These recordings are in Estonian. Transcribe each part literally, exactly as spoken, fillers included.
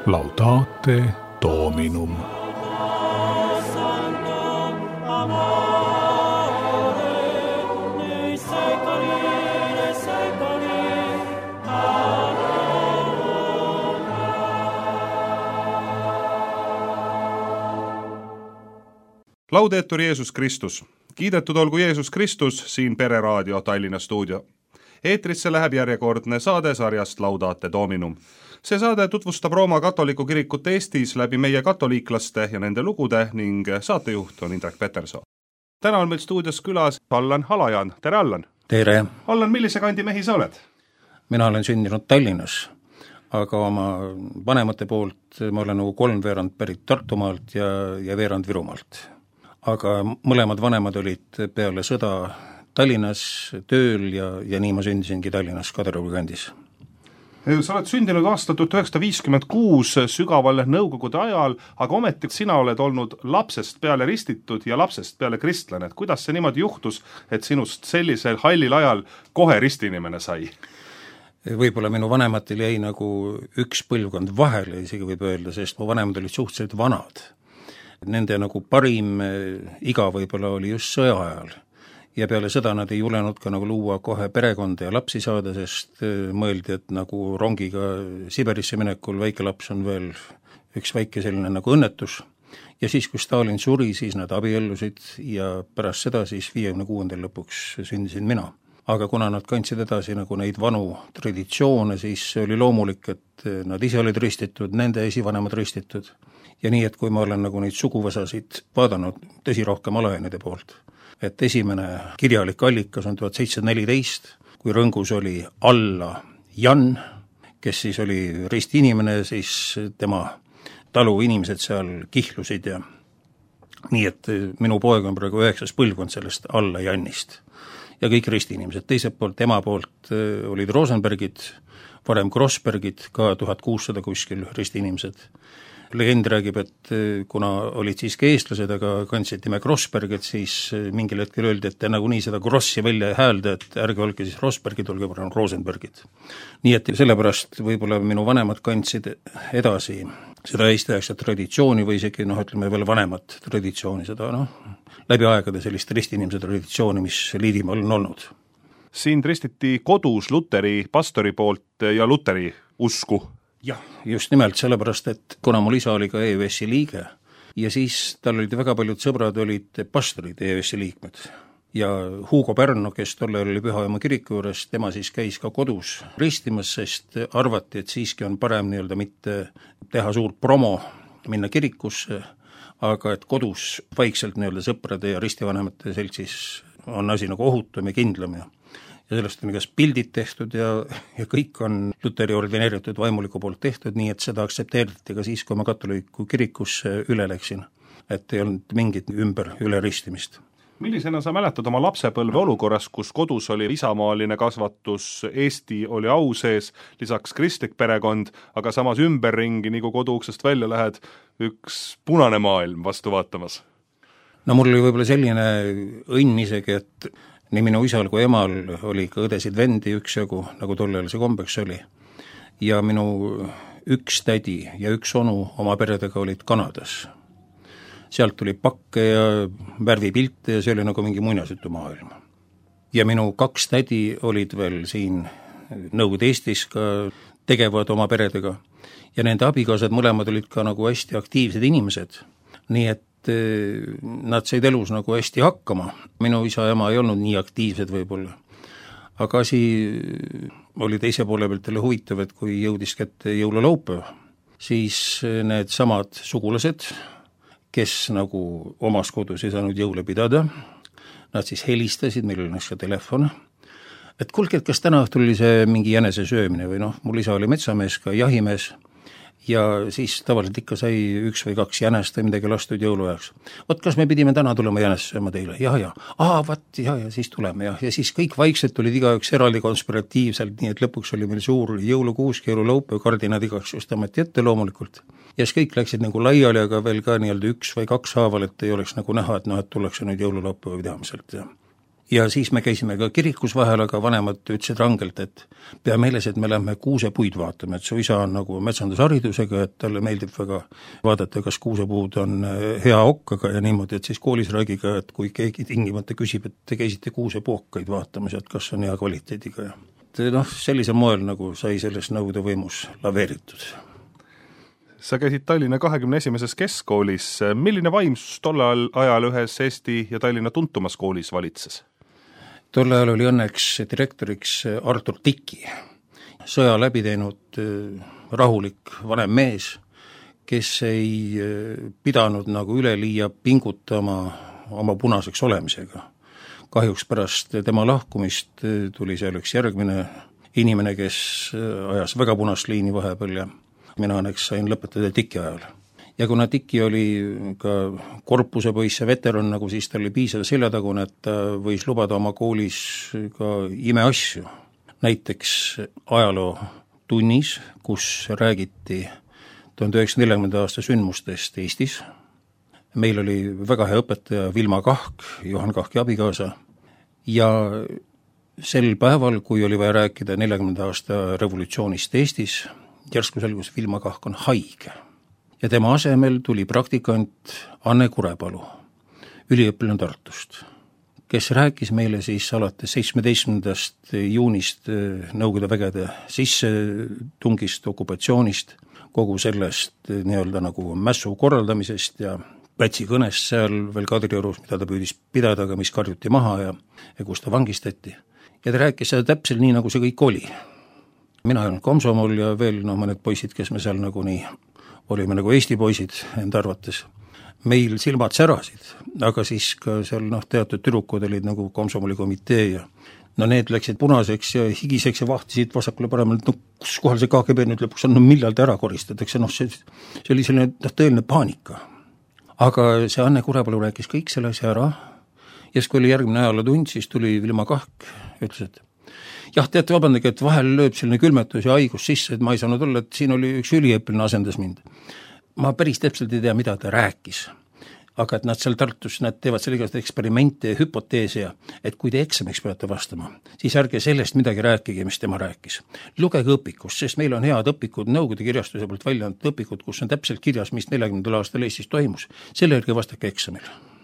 Laudate Dominum. Laudetur Jeesus Kristus. Kiidetud olgu Jeesus Kristus, siin Pereraadio Tallinna stuudio. Eetrisse läheb järjekordne saade sarjast Laudate Dominum. See saade tutvustab Rooma katoliku kirikut Eestis läbi meie katoliiklaste ja nende lugude ning saatejuht on Indrek Peterson. Täna on meil stuudios külas Allan Halajaan. Tere, Allan! Tere! Allan, millise kandi mehi sa oled? Mina olen sündinud Tallinnas, aga oma vanemate poolt ma olen nagu kolm veerand pärit Tartumaalt ja, ja veerand Virumaalt. Aga mõlemad vanemad olid peale sõda Tallinnas tööl ja, ja nii ma sündisingi Tallinnas Kadrioru kandis. Sa oled sündinud aastal tuhat üheksasada viiskümmend kuus sügaval Nõukogude ajal, aga ometi sina oled olnud lapsest peale ristitud ja lapsest peale kristlane. Et kuidas see niimoodi juhtus, et sinust sellisel hallil ajal kohe ristinimene sai? Võib-olla minu vanematel jäi nagu üks põlvkond vahele, isegi võib öelda, sest mu vanemad olid suhteliselt vanad. Nende nagu parim iga võib-olla oli just sõja ajal. Ja peale seda nad ei julenud ka nagu luua kohe perekonda ja lapsi saada, sest mõeldi, et nagu rongiga Siberisse minekul väike laps on veel üks väike selline nagu õnnetus. Ja siis, kui Stalin suri, siis nad abiellusid ja pärast seda siis viiekümne kuuendal lõpuks sündisin mina. Aga kuna nad kandsid edasi nagu neid vanu traditsioone, siis oli loomulik, et nad ise olid ristitud, nende esivanemad ristitud. Ja nii, et kui ma olen nagu neid suguvõsasid vaadanud tõsi rohkem alajainide poolt, et esimene kirjalik allikas on tuhat seitsesada neliteist, kui rõngus oli Alla Jan, kes siis oli ristiinimene, siis tema talu inimesed seal kihlusid ja nii, et minu poeg on praegu üheksas põlvkond sellest Alla Jannist. Ja kõik ristiinimesed, teiselt poolt, ema poolt olid Rosenbergid, varem Grossbergid, ka tuhat kuussada kuskil ristiinimesed. Legend räägib, et kuna olid siiski eestlased, aga kandsid nime Grossberg, et siis mingil hetkel öeldi, et te nagu nii seda Grossi välja häälda, et ärge olge siis Rossbergid, olge parem Rosenbergid. Nii et sellepärast võib-olla minu vanemad kandsid edasi seda eesti aegset traditsiooni või isegi, noh, ütleme veel vanemat traditsiooni, seda noh, läbi aegade sellist ristiinimese traditsiooni, mis Liidimaal on olnud. Siin ristiti kodus Luteri pastori poolt ja Luteri usku. Jah, just nimelt sellepärast, et kuna mul isa oli ka E U S-i liige ja siis tal olid väga paljud sõbrad olid pastorid E U S-i liikmed. Ja Hugo Pärno, kes tolle oli Pühajaama kiriku juures, tema siis käis ka kodus ristimas, sest arvati, et siiski on parem nii-öelda mitte teha suurt promo, minna kirikusse, aga et kodus vaikselt nii-öelda sõprade ja ristivanemate seltsis on asi nagu ohutum ja kindlam ja ja sellest on igas pildid tehtud ja, ja kõik on Luteri ordineeritud vaimuliku poolt tehtud, nii et seda aktsepteeriti ka siis, kui ma katoliku kirikusse üle läksin, et ei olnud mingit ümber üle ristimist. Millisena sa mäletad oma lapsepõlve olukorras, kus kodus oli isamaaline kasvatus, Eesti oli au sees, lisaks kristlik perekond, aga samas ümberringi, nii kui koduuksest välja lähed, üks punane maailm vastu vaatamas? No mul oli võib-olla selline õnn isegi, et nii minu isal kui emal oli ka õdesid vendi üksjagu, nagu tollel see kombeks oli. Ja minu üks tädi ja üks onu oma peredega olid Kanadas. Sealt tuli pakke ja värvipilte ja see oli nagu mingi muinasjutu maailm. Ja minu kaks tädi olid veel siin Nõukogude Eestis ka tegevad oma peredega. Ja nende abikaasad mõlemad olid ka nagu hästi aktiivsed inimesed. Nii et nad said elus nagu hästi hakkama. Minu isa ja ema ei olnud nii aktiivsed võib-olla. Aga asi oli teise poole pealt jälle huvitav, et kui jõudis kätte jõululaupäev, siis need samad sugulased, kes nagu omas kodus ei saanud jõule pidada, nad siis helistasid, meil oli näiteks ka telefon, et kuulge, et kas täna õhtul oli see mingi jänese söömine või noh, mul isa oli metsamees, ka jahimees, ja siis tavaliselt ikka sai üks või kaks jänest või midagi lastud jõuluajaks. Vot kas me pidime täna tulema jänest sööma teile? Jah, jah. Aa, vat, ja, ja siis tuleme. Ja, ja siis kõik vaikselt tulid igaüks eraldi konspiratiivselt, nii et lõpuks oli meil suur jõulukuusk, jõululaupäev, kardinad igaks just ameti ette loomulikult. Ja siis kõik läksid nagu laiali, aga veel ka nii-öelda üks või kaks haaval, et ei oleks nagu näha, et noh, et tullakse nüüd jõululaupäeva pidamiselt. ja siis me käisime ka kirikus vahel, aga vanemad ütlesid rangelt, et pea meeles, et me lähme kuusepuid vaatama, et su isa on nagu metsandusharidusega, et talle meeldib väga vaadata, kas kuusepuud on hea okkaga ja niimoodi, et siis koolis räägiga, et kui keegi tingimata küsib, et te käisite kuusepuokkaid vaatamas, et kas on hea kvaliteediga ja et noh, sellisel moel nagu sai selles Nõukogude võimus laveeritud. Sa käisid Tallinna kahekümne esimeses keskkoolis. Milline vaimsus tollal ajal ühes Eesti ja Tallinna tuntumas koolis valitses? Tol ajal oli õnneks direktoriks Artur Tiki, sõja läbi teinud rahulik vanem mees, kes ei pidanud nagu üleliia pingutama oma punaseks olemisega. Kahjuks pärast tema lahkumist tuli seal üks järgmine inimene, kes ajas väga punast liini vahepeal ja mina õnneks sain lõpetada Tiki ajal. Ja kuna Tiki oli ka korpuse poiss ja veteran, nagu siis ta oli piisav seljatagune, et ta võis lubada oma koolis ka imeasju. Näiteks ajaloo tunnis, kus räägiti tuhande üheksasaja neljakümnenda aasta sündmustest Eestis. Meil oli väga hea õpetaja Vilma Kahk, Johan Kahki abikaasa, ja sel päeval, kui oli vaja rääkida neljakümnenda aasta revolutsioonist Eestis, järsku selgus Vilma Kahk on haige ja tema asemel tuli praktikant Anne Kurepalu, üliõpilane Tartust, kes rääkis meile siis alates seitsmeteistkümnendast juunist Nõukogude vägede sissetungist, okupatsioonist, kogu sellest nii-öelda nagu mässu korraldamisest ja plätsikõnest seal veel Kadriorus, mida ta püüdis pidada, aga mis karjuti maha ja, ja kus ta vangistati. Ja ta rääkis seda täpselt nii, nagu see kõik oli. Mina olen komsomol ja veel no, mõned poisid, kes me seal nagu nii olime nagu Eesti poisid enda arvates. Meil silmad särasid, aga siis ka seal noh, teatud tüdrukud olid nagu komsomoli komitee ja no need läksid punaseks ja higiseks ja vahtisid vasakule paremalt, no kus kohal see K G B nüüd lõpuks on, no millal ta ära koristatakse, noh see, see oli selline noh, tõeline paanika. Aga see Anne Kurepalu rääkis kõik selle asja ära ja kui oli järgmine ajalotund, siis tuli Vilma Kahk ja ütles, et jah, teate, vabandage, et vahel lööb selline külmetus ja haigus sisse, et ma ei saanud olla, et siin oli üks üliõpilane asendas mind. Ma päris täpselt ei tea, mida ta rääkis. Aga et nad seal Tartus, nad teevad selle igast eksperimente ja hüpoteese ja et kui te eksamiks peate vastama, siis ärge sellest midagi rääkige, mis tema rääkis. Lugege õpikust, sest meil on head õpikud, Nõukogude kirjastuse poolt välja antud õpikud, kus on täpselt kirjas, mis neljakümnendal aastal Eestis toimus. Selle järgi vastake eksamil.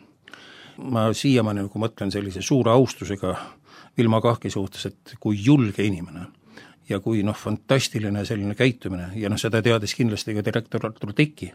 Ma siiamaani nagu mõtlen sellise suure austusega Vilma Kahki suhtes, et kui julge inimene ja kui noh, fantastiline selline käitumine ja noh, seda teadis kindlasti ka direktor Artur Tiki,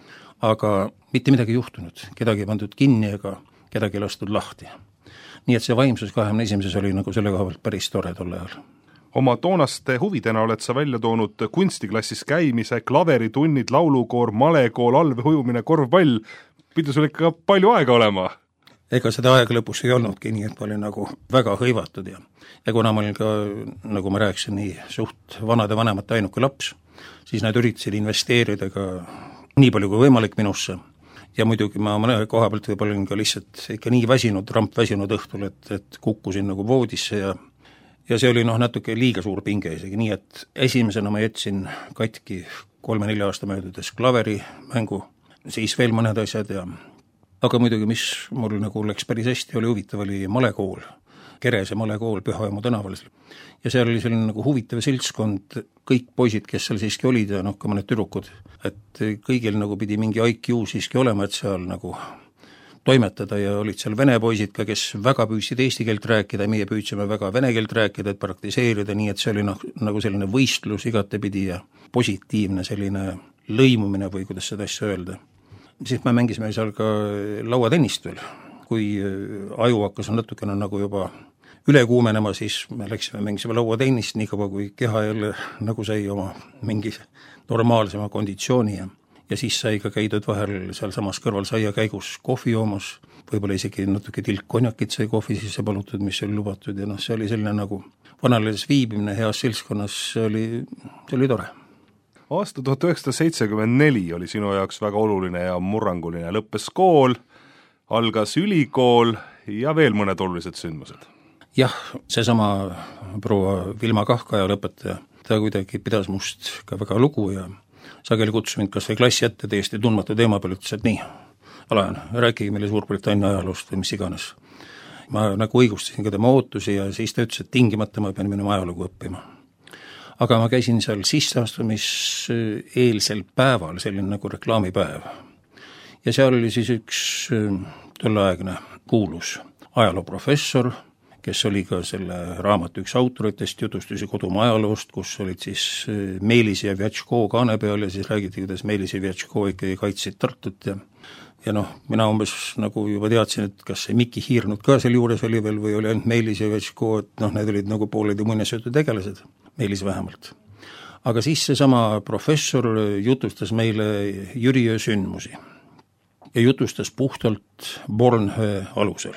aga mitte midagi juhtunud, kedagi ei pandud kinni ega kedagi lastud lahti. Nii et see vaimsus kahekümne esimeses oli nagu selle koha pealt päris tore tol ajal. Oma toonaste huvidena oled sa välja toonud kunstiklassis käimise, klaveritunnid, laulukoor, malekool, allveeujumine, korvpall. Pidi sul ikka palju aega olema? Ega seda aega lõpus ei olnudki, nii et ma olin nagu väga hõivatud ja, ja kuna ma olin ka, nagu ma rääkisin, nii suht vanade vanemate ainuke laps, siis nad üritasid investeerida ka nii palju kui võimalik minusse ja muidugi ma mõne koha pealt võib-olla olin ka lihtsalt ikka nii väsinud, ramp väsinud õhtul, et, et kukkusin nagu voodisse ja ja see oli noh natuke liiga suur pinge isegi, nii et esimesena ma jätsin katki kolme-nelja aasta möödudes klaveri mängu, siis veel mõned asjad ja aga muidugi, mis mul nagu läks päris hästi, oli huvitav, oli malekool, Kerese malekool Pühajõmu tänaval. Ja seal oli selline nagu huvitav seltskond, kõik poisid, kes seal siiski olid ja noh, ka mõned tüdrukud, et kõigil nagu pidi mingi I Q siiski olema, et seal nagu toimetada ja olid seal vene poisid ka, kes väga püüdsid eesti keelt rääkida ja meie püüdsime väga vene keelt rääkida, et praktiseerida, nii et see oli noh, nagu selline võistlus igatepidi ja positiivne selline lõimumine või kuidas seda asja öelda. Siis me mängisime seal ka lauatennist veel, kui aju hakkas natukene nagu juba üle kuumenema, siis me läksime mängisime lauatennist nii kaua, kui keha jälle nagu sai oma mingi normaalsema konditsiooni ja, ja siis sai ka käidud vahel seal samas kõrval saia käigus kohvi joomas, võib-olla isegi natuke tilk konjakit sai kohvi sisse palutud, mis oli lubatud ja noh, see oli selline nagu vanales viibimine heas seltskonnas, see oli, see oli tore. Aasta tuhat üheksasada seitsekümmend neli oli sinu jaoks väga oluline ja murranguline. Lõppes kool, algas ülikool ja veel mõned olulised sündmused. Jah, seesama proua Vilma Kahk ajalõpetaja, ta kuidagi pidas must ka väga lugu ja sageli kutsus mind kas või klassi ette täiesti tundmatu teema peal, ütles, et nii, Alajan, rääkige meile Suurbritannia ajaloost või mis iganes. ma nagu õigustasin ka tema ootusi ja siis ta ütles, et tingimata ma pean minema ajalugu õppima. Aga ma käisin seal sisseastumiseelsel päeval, selline nagu reklaamipäev. Ja seal oli siis üks tolleaegne kuulus ajalooprofessor, kes oli ka selle raamatu üks autoritest, jutustusi kodumaa ajaloost, kus olid siis Meelis ja Vjatško kaane peal ja siis räägiti, kuidas Meelis ja Vjatško ikkagi kaitsid Tartut ja ja noh, mina umbes nagu juba teadsin, et kas see Mikki Hiirnud ka seal juures oli veel või oli ainult Meelis ja Vjatško, et noh, need olid nagu pooled ja muinasjutu tegelased, Meelis vähemalt. Aga siis seesama professor jutustas meile Jüriöö sündmusi ja jutustas puhtalt Bornhöö alusel.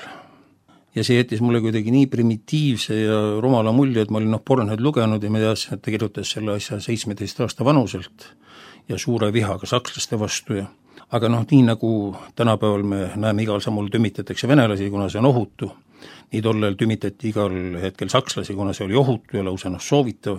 Ja see jättis mulle kuidagi nii primitiivse ja rumala mulje, et ma olin noh Bornhööd lugenud ja ma teadsin, et ta kirjutas selle asja seitsmeteist aasta vanuselt ja suure vihaga sakslaste vastu ja aga noh, nii nagu tänapäeval me näeme igal sammul tümitatakse venelasi, kuna see on ohutu, nii tollel tümitati igal hetkel sakslasi, kuna see oli ohutu ja lausa noh soovitav.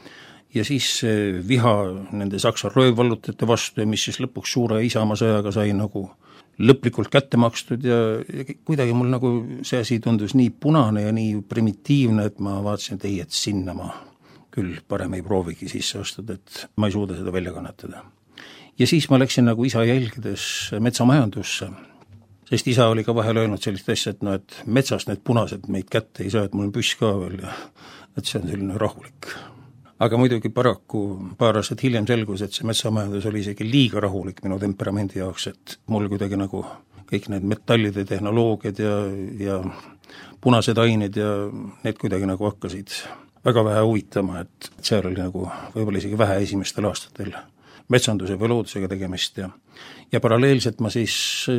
Ja siis viha nende saksa röövvallutajate vastu ja mis siis lõpuks suure Isamaasõjaga sai nagu lõplikult kätte makstud ja, ja kuidagi mul nagu see asi tundus nii punane ja nii primitiivne, et ma vaatasin, et ei, et sinna ma küll parem ei proovigi sisse astuda, et ma ei suuda seda välja kannatada. Ja siis ma läksin nagu isa jälgides metsamajandusse, sest isa oli ka vahel öelnud sellist asja, et no, et metsast need punased meid kätte ei saa, et mul on püss ka veel ja et see on selline rahulik. Aga muidugi paraku paar aastat hiljem selgus, et see metsamajandus oli isegi liiga rahulik minu temperamendi jaoks, et mul kuidagi nagu kõik need metallide tehnoloogiad ja, ja punased ained ja need kuidagi nagu hakkasid väga vähe huvitama, et seal oli nagu võib-olla isegi vähe esimestel aastatel metsanduse või loodusega tegemist ja, ja paralleelselt ma siis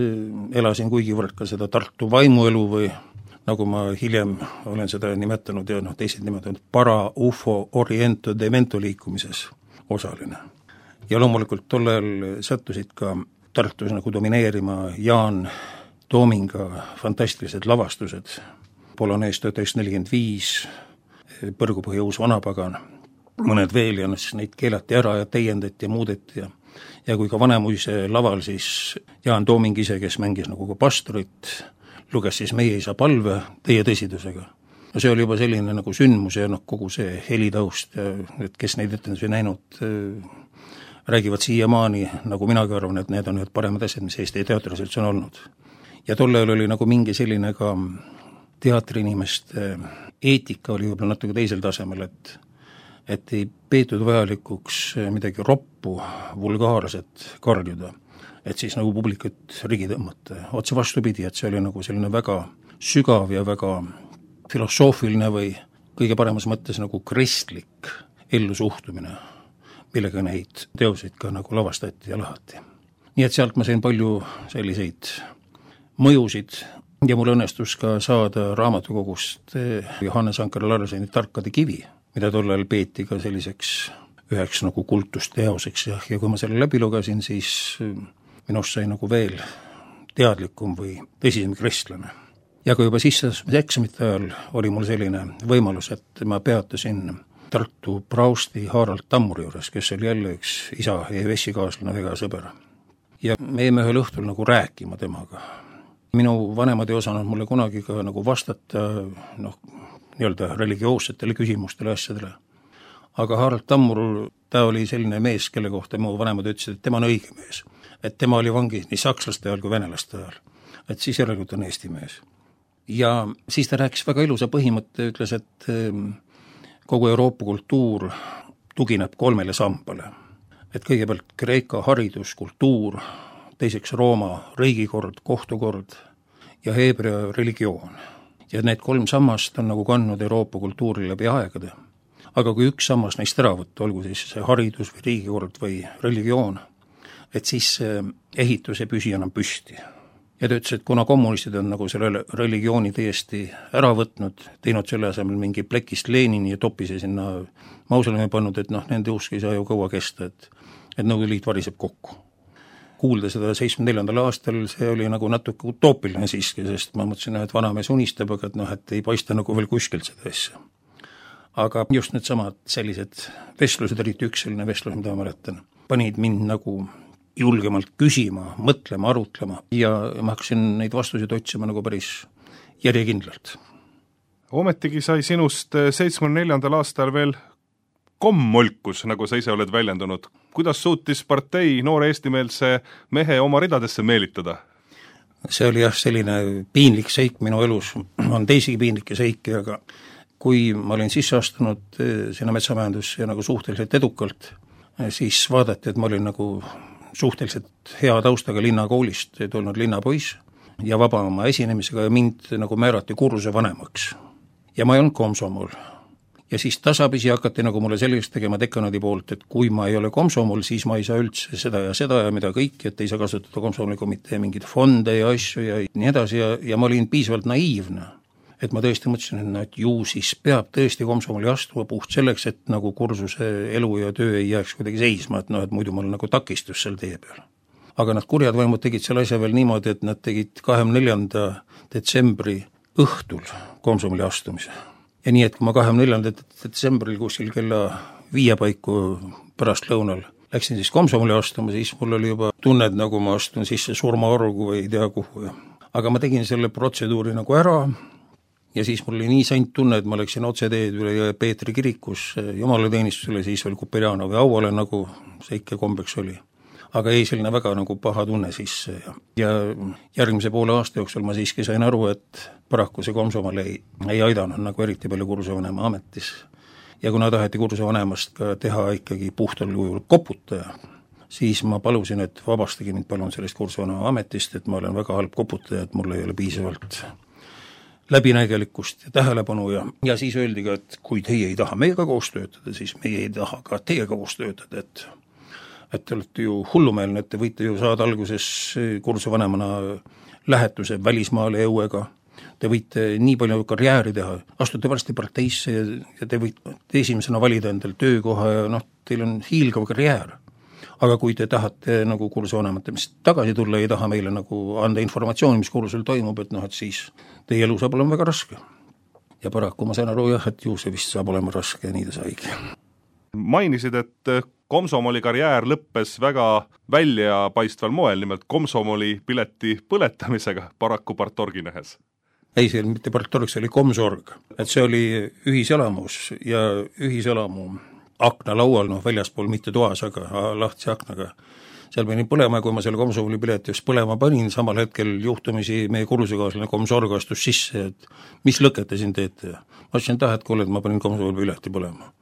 elasin kuigivõrd ka seda Tartu vaimuelu või nagu ma hiljem olen seda nimetanud ja noh, teised nimetanud para-ufo oriento demento liikumises osaline. Ja loomulikult tollel sattusid ka Tartus nagu domineerima Jaan Toominga fantastilised lavastused, Polonees tuhat üheksasada nelikümmend viis, Põrgupõhja uus vanapagan, mõned veel ja neid keelati ära ja täiendati ja muudeti ja, ja kui ka Vanemuise laval siis Jaan Tooming ise, kes mängis nagu ka pastorit, luges siis Meie isa palve teie tõsidusega. No see oli juba selline nagu sündmus ja noh, kogu see helitaust ja et kes neid etendusi näinud, räägivad siiamaani, nagu minagi arvan, et need on need paremad asjad, mis Eesti teatris üldse on olnud. Ja tollel oli nagu mingi selline ka teatriinimeste eetika oli võib-olla natuke teisel tasemel, et et ei peetud vajalikuks midagi roppu, vulgaarset karjuda, et siis nagu publikut rigi tõmmata. Otse vastupidi, et see oli nagu selline väga sügav ja väga filosoofiline või kõige paremas mõttes nagu kristlik ellusuhtumine, millega neid teoseid ka nagu lavastati ja lahati. Nii et sealt ma sain palju selliseid mõjusid ja mul õnnestus ka saada raamatukogust Johannes Ankar Larseni Tarkade kivi, mida tollal peeti ka selliseks üheks nagu kultusteoseks ja, ja kui ma selle läbi lugesin, siis minust sai nagu veel teadlikum või tõsisem kristlane. Ja kui juba sisseeksamite ajal oli mul selline võimalus, et ma peatusin Tartu Prausti Harald Tammuri juures, kes oli jälle üks isa ja vessikaaslane, väga sõber. Ja me jäime ühel õhtul nagu rääkima temaga. Minu vanemad ei osanud mulle kunagi ka nagu vastata noh, nii-öelda religioossetele küsimustele asjadele. Aga Harald Tammur, ta oli selline mees, kelle kohta mu vanemad ütlesid, et tema on õige mees. Et tema oli vangis nii sakslaste ajal kui venelaste ajal. Et siis järelikult on Eesti mees. Ja siis ta rääkis väga ilusa põhimõtte, ütles, et kogu Euroopa kultuur tugineb kolmele sambale. Et kõigepealt Kreeka haridus, kultuur, teiseks Rooma riigikord, kohtukord ja Heebrea religioon. Ja need kolm sammast on nagu kandnud Euroopa kultuuri läbi aegade. Aga kui üks sammas neist ära võtta, olgu siis see haridus või riigikord või religioon, et siis ehitus ei püsi enam püsti. Ja ta ütles, et kuna kommunistid on nagu selle religiooni täiesti ära võtnud, teinud selle asemel mingi plekist Lenini ja topise sinna mausoleumi pannud, et noh, nende usk ei saa ju kaua kesta, et, et Nõukogude Liit variseb kokku. Kuulda seda seitsmekümne neljandal aastal, see oli nagu natuke utoopiline siiski, sest ma mõtlesin, et vanamees unistab, aga et noh, et ei paista nagu veel kuskilt seda asja. Aga just need samad sellised vestlused, eriti üks selline vestlus, mida ma mäletan, panid mind nagu julgemalt küsima, mõtlema, arutlema ja ma hakkasin neid vastuseid otsima nagu päris järjekindlalt. Ometigi sai sinust seitsmekümne neljandal aastal veel kommolkus, nagu sa ise oled väljendunud. Kuidas suutis partei noore eestimeelse mehe oma ridadesse meelitada? See oli jah selline piinlik seik minu elus, on teisigi piinlikke seiki, aga kui ma olin sisse astunud sinna metsamajandusse nagu suhteliselt edukalt, siis vaadati, et ma olin nagu suhteliselt hea taustaga linnakoolist tulnud linnapoiss ja vaba oma esinemisega ja mind nagu määrati kursuse vanemaks. Ja ma ei olnud komsomol. Ja siis tasapisi hakati nagu mulle selgeks tegema dekanaadi poolt, et kui ma ei ole komsomol, siis ma ei saa üldse seda ja seda ja mida kõiki, et ei saa kasutada komsomoli komitee mingeid fonde ja asju ja nii edasi ja, ja ma olin piisavalt naiivne, et ma tõesti mõtlesin, et, no, et ju siis peab tõesti komsomoli astuma puht selleks, et nagu kursuse elu ja töö ei jääks kuidagi seisma, et, no, et muidu mul nagu takistus seal tee peal. Aga nad kurjad vaimud tegid selle asja veel niimoodi, et nad tegid kahekümne neljanda detsembri õhtul komsomoli astumise. Ja nii, et kui ma kahekümne neljandal detsembril kuskil kella viie paiku pärast lõunal läksin siis komsomoli astuma, siis mul oli juba tunned, nagu ma astun sisse surmaorgu või ei tea kuhu. Aga ma tegin selle protseduuri nagu ära ja siis mul oli nii saint tunne, et ma läksin otse teed üle Peetri kirikus jumalateenistusele, siis oli Kuperjanovi auale, nagu see ikka kombeks oli. Aga ei selline väga nagu paha tunne sisse ja, ja järgmise poole aasta jooksul ma siiski sain aru, et paraku see komsomal ei, ei aidanud nagu eriti palju kursusevanema ametis. Ja kuna taheti kursusevanemast ka teha ikkagi puhtal kujul koputaja, siis ma palusin, et vabastagi mind palun sellest kursusevanema ametist, et ma olen väga halb koputaja, et mul ei ole piisavalt läbinägelikkust ja tähelepanu ja, ja siis öeldi ka, et kui teie ei taha meiega koos töötada, siis meie ei taha ka teiega koos töötada, et et te olete ju hullumeelne, et te võite ju saada alguses kursusevanemana lähetuse välismaale E U E-ga, te võite nii palju karjääri teha, astute varsti parteisse ja, ja te võite esimesena valida endal töökoha ja noh, teil on hiilgav karjäär. Aga kui te tahate nagu kursusevanemate, mis tagasi tulla, ei taha meile nagu anda informatsiooni, mis kursusel toimub, et noh, et siis teie elu saab olema väga raske. Ja paraku ma sain aru jah, et ju see vist saab olema raske ja nii ta saigi. Mainisid, et komsomoli karjäär lõppes väga väljapaistval moel, nimelt komsomoli pileti põletamisega paraku partorgi nähes. Ei, see oli mitte partorg, see oli komsorg. Et see oli ühiselamus ja ühiselamu akna laual, noh väljaspool mitte toas, aga lahtise aknaga. Seal pidi põlema, kui ma selle komsomoli pileti just põlema panin, samal hetkel juhtumisi meie kursusekaaslane komsorg astus sisse, et mis lõket te siin teete? Ma ütlesin, et tahet kuule, et ma panin komsomoli pileti põlema.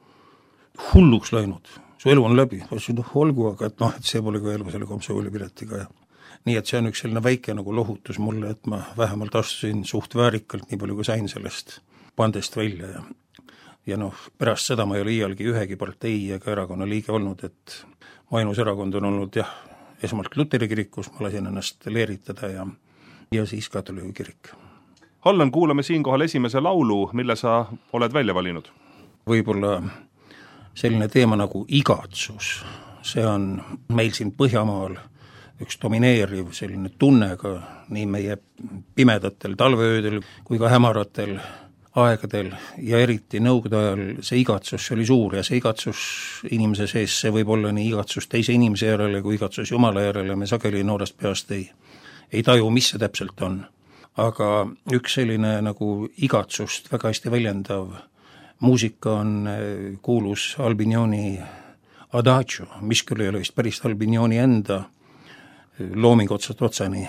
Hulluks läinud, su elu on läbi, no, olgu, aga et noh, et see pole ka elu selle komsomoli piletiga ja nii, et see on üks selline väike nagu lohutus mulle, et ma vähemalt astusin suht väärikalt nii palju, kui sain sellest pandest välja ja, ja noh, pärast seda ma ei ole iialgi ühegi partei ega erakonna liige olnud, et mu ainus erakond on olnud jah, esmalt Luteri kirikus, ma lasin ennast leeritada ja, ja siis katoliku kirik. Allan, kuulame siinkohal esimese laulu, mille sa oled välja valinud. Võib-olla selline teema nagu igatsus, see on meil siin Põhjamaal üks domineeriv selline tunne ka nii meie pimedatel talveöödel kui ka hämaratel aegadel ja eriti nõukogude ajal see igatsus oli suur ja see igatsus inimese sees, see võib olla nii igatsus teise inimese järele kui igatsus Jumala järele, me sageli noorest peast ei, ei taju, mis see täpselt on. Aga üks selline nagu igatsust väga hästi väljendav muusika on kuulus Albignoni Adagio, mis küll ei ole vist päris Albignoni enda looming otsast otsani.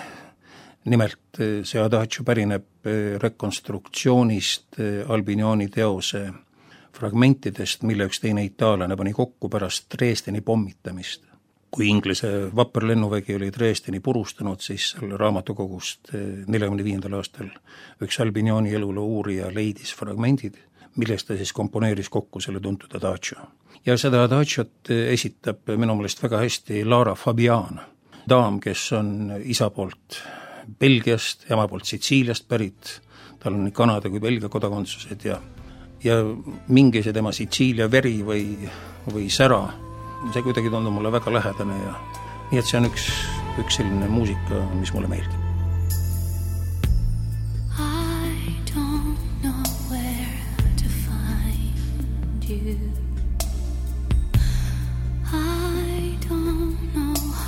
Nimelt see Adagio pärineb rekonstruktsioonist Albignoni teose fragmentidest, mille üks teine itaalane pani kokku pärast Dresdeni pommitamist. Kui Inglise vapper lennuvägi oli Dresdeni purustanud, siis seal raamatukogust neljakümne viiendal aastal üks Albignoni eluloo uurija leidis fragmendid, millest ta siis komponeeris kokku selle tuntud Adagio. Ja seda Adagiot esitab minu meelest väga hästi Lara Fabian, daam, kes on isa poolt Belgiast, ema poolt Sitsiiliast pärit, tal on nii Kanada kui Belgia kodakondsused ja, ja mingi see tema Sitsiilia veri või, või sära, see kuidagi tundub mulle väga lähedane ja nii, et see on üks, üks selline muusika, mis mulle meeldib.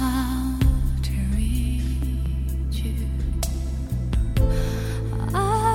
I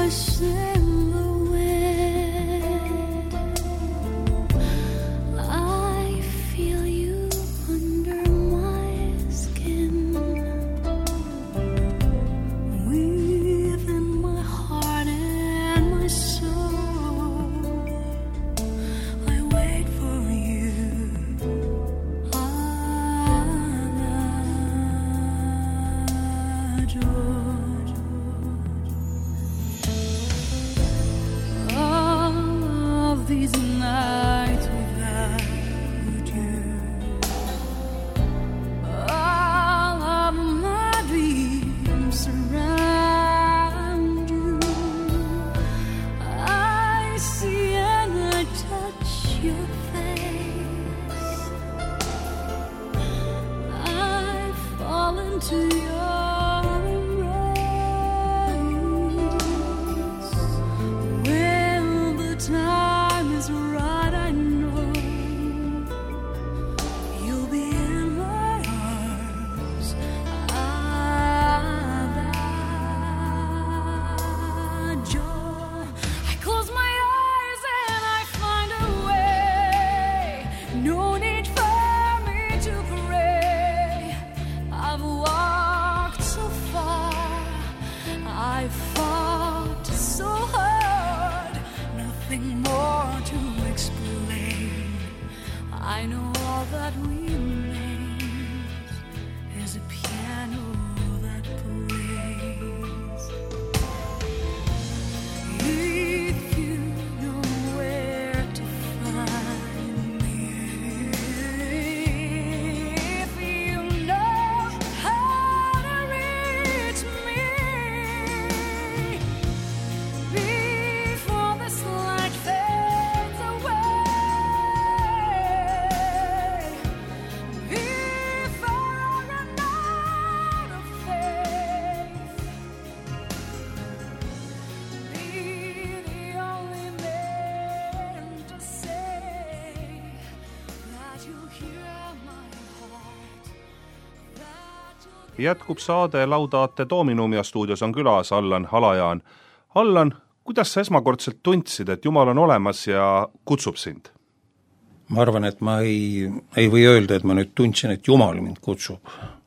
Jätkub saade Laudaate Dominum ja stuudios on külas Allan Halajaan. Allan, kuidas sa esmakordselt tundsid, et Jumal on olemas ja kutsub sind? Ma arvan, et ma ei, ei või öelda, et ma nüüd tundsin, et Jumal mind kutsub.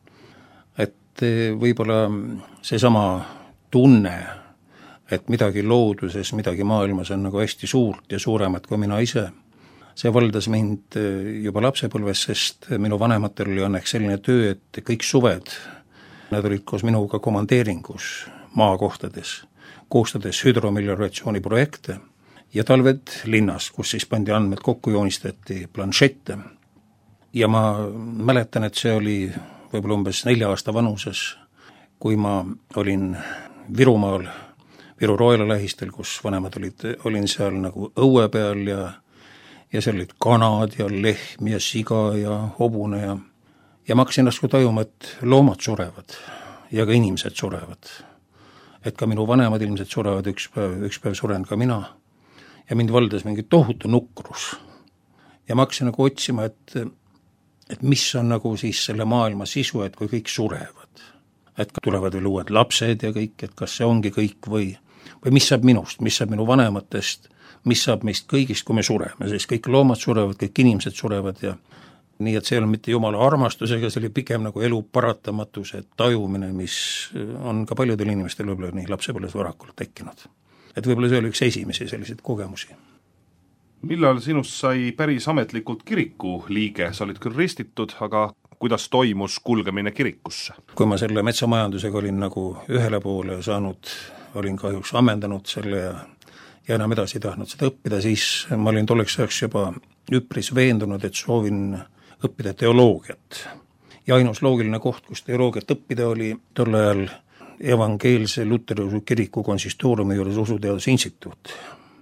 Et võib-olla seesama tunne, et midagi looduses, midagi maailmas on nagu hästi suurt ja suuremat kui mina ise, see valdas mind juba lapsepõlves, sest minu vanematel oli õnneks selline töö, et kõik suved nad olid koos minuga komandeeringus maakohtades, koostades hüdromelioratsiooni projekte ja talved linnas, kus siis pandi andmed kokku, joonistati planšette. Ja ma mäletan, et see oli võib-olla umbes nelja aasta vanuses, kui ma olin Virumaal, Viru Roela lähistel, kus vanemad olid, olin seal nagu õue peal ja ja seal olid kanad ja lehm ja siga ja hobune ja ja ma hakkasin ennast tajuma, et loomad surevad ja ka inimesed surevad. Et ka minu vanemad ilmselt surevad, üks päev, üks päev suren ka mina. Ja mind valdas mingi tohutu nukrus. Ja ma hakkasin nagu otsima, et, et mis on nagu siis selle maailma sisu, et kui kõik surevad. Et tulevad veel uued lapsed ja kõik, et kas see ongi kõik või, või mis saab minust, mis saab minu vanematest, mis saab meist kõigist, kui me sureme, sest kõik loomad surevad, kõik inimesed surevad ja nii, et see ei ole mitte Jumala armastusega, see oli pigem nagu elu paratamatuse tajumine, mis on ka paljudel inimestel võib-olla nii lapsepõlves varakult tekkinud. Et võib-olla see oli üks esimesi selliseid kogemusi. Millal sinust sai päris ametlikult kiriku liige? Sa olid küll ristitud, aga kuidas toimus kulgemine kirikusse? Kui ma selle metsamajandusega olin nagu ühele poole saanud, olin kahjuks ammendanud selle ja ja enam edasi tahtnud seda õppida, siis ma olin tolleks ajaks juba üpris veendunud, et soovin õppida teoloogiat. Ja ainus loogiline koht, kus teoloogiat õppida oli tol ajal evangeelse Luteriuse kiriku konsistooriumi juures usuteaduse instituut.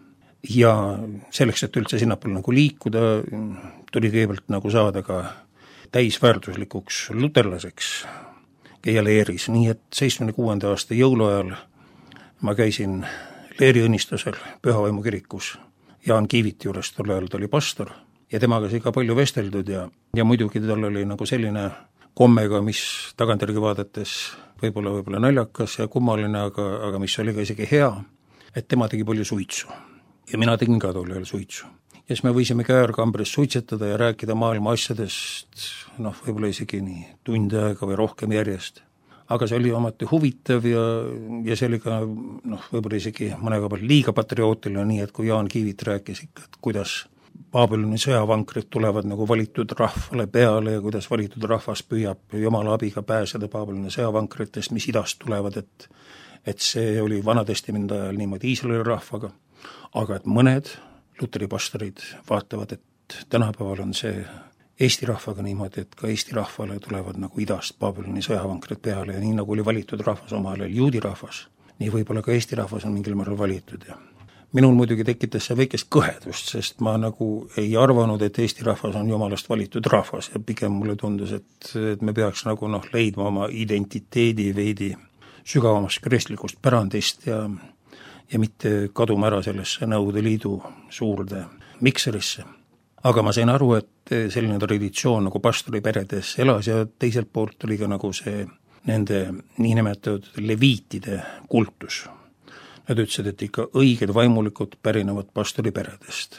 Ja selleks, et üldse sinnapoole nagu liikuda, tuli kõigepealt nagu saada ka täisväärtuslikuks luterlaseks Keia Leeris, nii et seitsmekümne kuuenda aasta jõuluajal ma käisin Leeri õnnistusel Pühavaimu kirikus. Jaan Kiiviti juures tol ajal ta oli pastor ja temaga sai ka palju vesteldud ja, ja muidugi tal oli nagu selline kommega, mis tagantjärgi vaadates võib-olla, võib-olla naljakas ja kummaline, aga, aga mis oli ka isegi hea. et tema tegi palju suitsu. Ja mina tegin ka tol ajal suitsu. Ja siis me võisime käärkambris suitsetada ja rääkida maailma asjadest, noh, võib-olla isegi nii tunde aega või rohkem järjest. Aga see oli omati huvitav ja, ja see oli ka, noh, võib-olla isegi mõnega peal liiga patriootiline, nii et kui Jaan Kiivit rääkis ikka, et kuidas Babyloni sõjavankrid tulevad nagu valitud rahvale peale ja kuidas valitud rahvas püüab Jumala abiga pääseda Babyloni sõjavankritest, mis idast tulevad, et, et see oli Vanatestamendi ajal niimoodi Iisraeli rahvaga, aga et mõned luteri pastorid vaatavad, et tänapäeval on see Eesti rahvaga niimoodi, et ka Eesti rahvale tulevad nagu idast Babyloni sõjavankrid peale ja nii nagu oli valitud rahvas omal ajal juudi rahvas, nii võib-olla ka Eesti rahvas on mingil määral valitud. Ja minul muidugi tekitas see väikest kõhedust, sest ma nagu ei arvanud, et Eesti rahvas on Jumalast valitud rahvas ja pigem mulle tundus, et, et me peaks nagu noh, leidma oma identiteedi veidi sügavamast kristlikust pärandist ja ja mitte kaduma ära sellesse Nõukogude Liidu suurde mikserisse. Aga ma sain aru, et selline traditsioon nagu pastoriperedes elas ja teiselt poolt oli ka nagu see nende niinimetatud leviitide kultus. Nad ütlesid, et ikka õiged vaimulikud pärinevad pastoriperedest.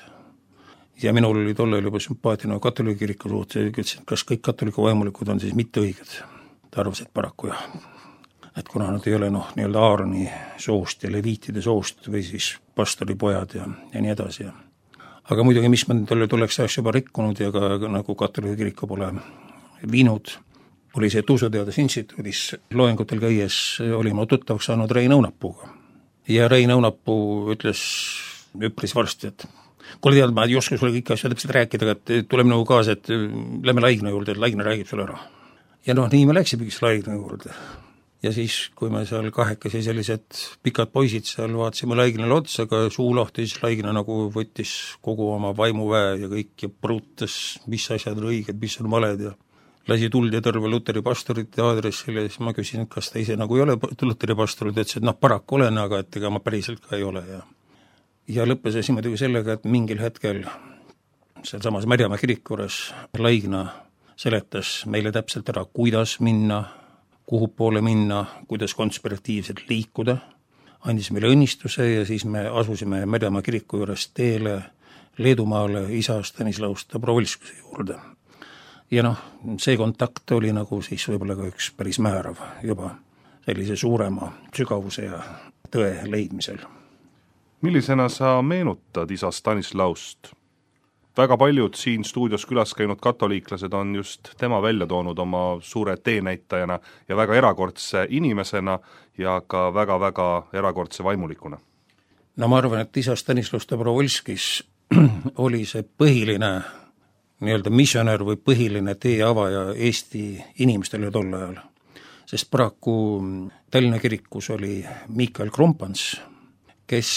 Ja minul oli tollel juba sümpaatiline katoliku kiriku suhtes ja ütlesin, kas kõik katoliku vaimulikud on siis mitte õiged. Ta arvas, et paraku jah. Et kuna nad ei ole noh, nii-öelda Aaroni soost ja leviitide soost või siis pastoripojad ja, ja nii edasi. Aga muidugi, mis ma tolle tuleks asja juba rikkunud ja ka, ka nagu katoliku kiriku pole viinud, oli see Tuusuteadus instituudis loengutel käies oli ma tuttavaks saanud Rein Õunapuuga. Ja Rein Õunapuu ütles üpris varsti, et kuule tead, ma ei oska sulle kõik asja täpselt rääkida, et tuleb nagu kaasa, et lähme Laigna juurde, et Laigna räägib sulle ära. Ja noh, nii me läksime Laigna juurde. Ja siis, kui me seal kahekesi sellised pikad poisid seal vaatasime Laignale otsa, aga suu lahti, siis Laigna nagu võttis kogu oma vaimuväe ja kõik ja pruutas, mis asjad on õiged, mis on valed ja lasi tuld ja tõrve luteri pastorite aadressil ja siis ma küsin, et kas ta ise nagu ei ole luteri pastorid, ütles, et noh, paraku olen, aga et ega ma päriselt ka ei ole. Ja, ja lõppes asi muidugi sellega, et mingil hetkel seal samas Märjamäe kiriku juures Laigna seletas meile täpselt ära, kuidas minna, kuhu poole minna, kuidas konspiratiivselt liikuda, andis meile õnnistuse ja siis me asusime Märjamäe kiriku juures teele Leedumaale isa Stanislaus Dobrovolskuse juurde. Ja noh, see kontakt oli nagu siis võib-olla ka üks päris määrav juba sellise suurema sügavuse ja tõe leidmisel. Millisena sa meenutad isa Stanislaust? Väga paljud siin stuudios külas käinud katoliiklased on just tema välja toonud oma suure teenäitajana ja väga erakordse inimesena ja ka väga-väga erakordse vaimulikuna. No ma arvan, et isa Stanislaus Dobrovolskis oli see põhiline nii-öelda missionär või põhiline tee avaja Eesti inimestele tol ajal. Sest paraku Tallinna kirikus oli Miikael Krompans, kes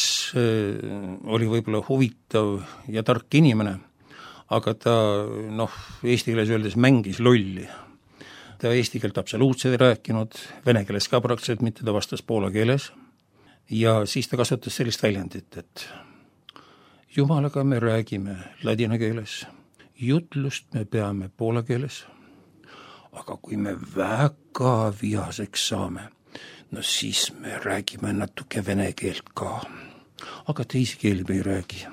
oli võib-olla huvitav ja tark inimene, aga ta, noh, eesti keeles öeldes mängis lolli. Ta eesti keelt absoluutselt ei rääkinud, vene keeles ka praktiliselt mitte, ta vastas poola keeles. Ja siis ta kasutas sellist väljendit, et Jumalaga me räägime ladina keeles, jutlust me peame poola keeles, aga kui me väga vihaseks saame, no siis me räägime natuke vene keelt ka, aga teisi keeli me ei räägi.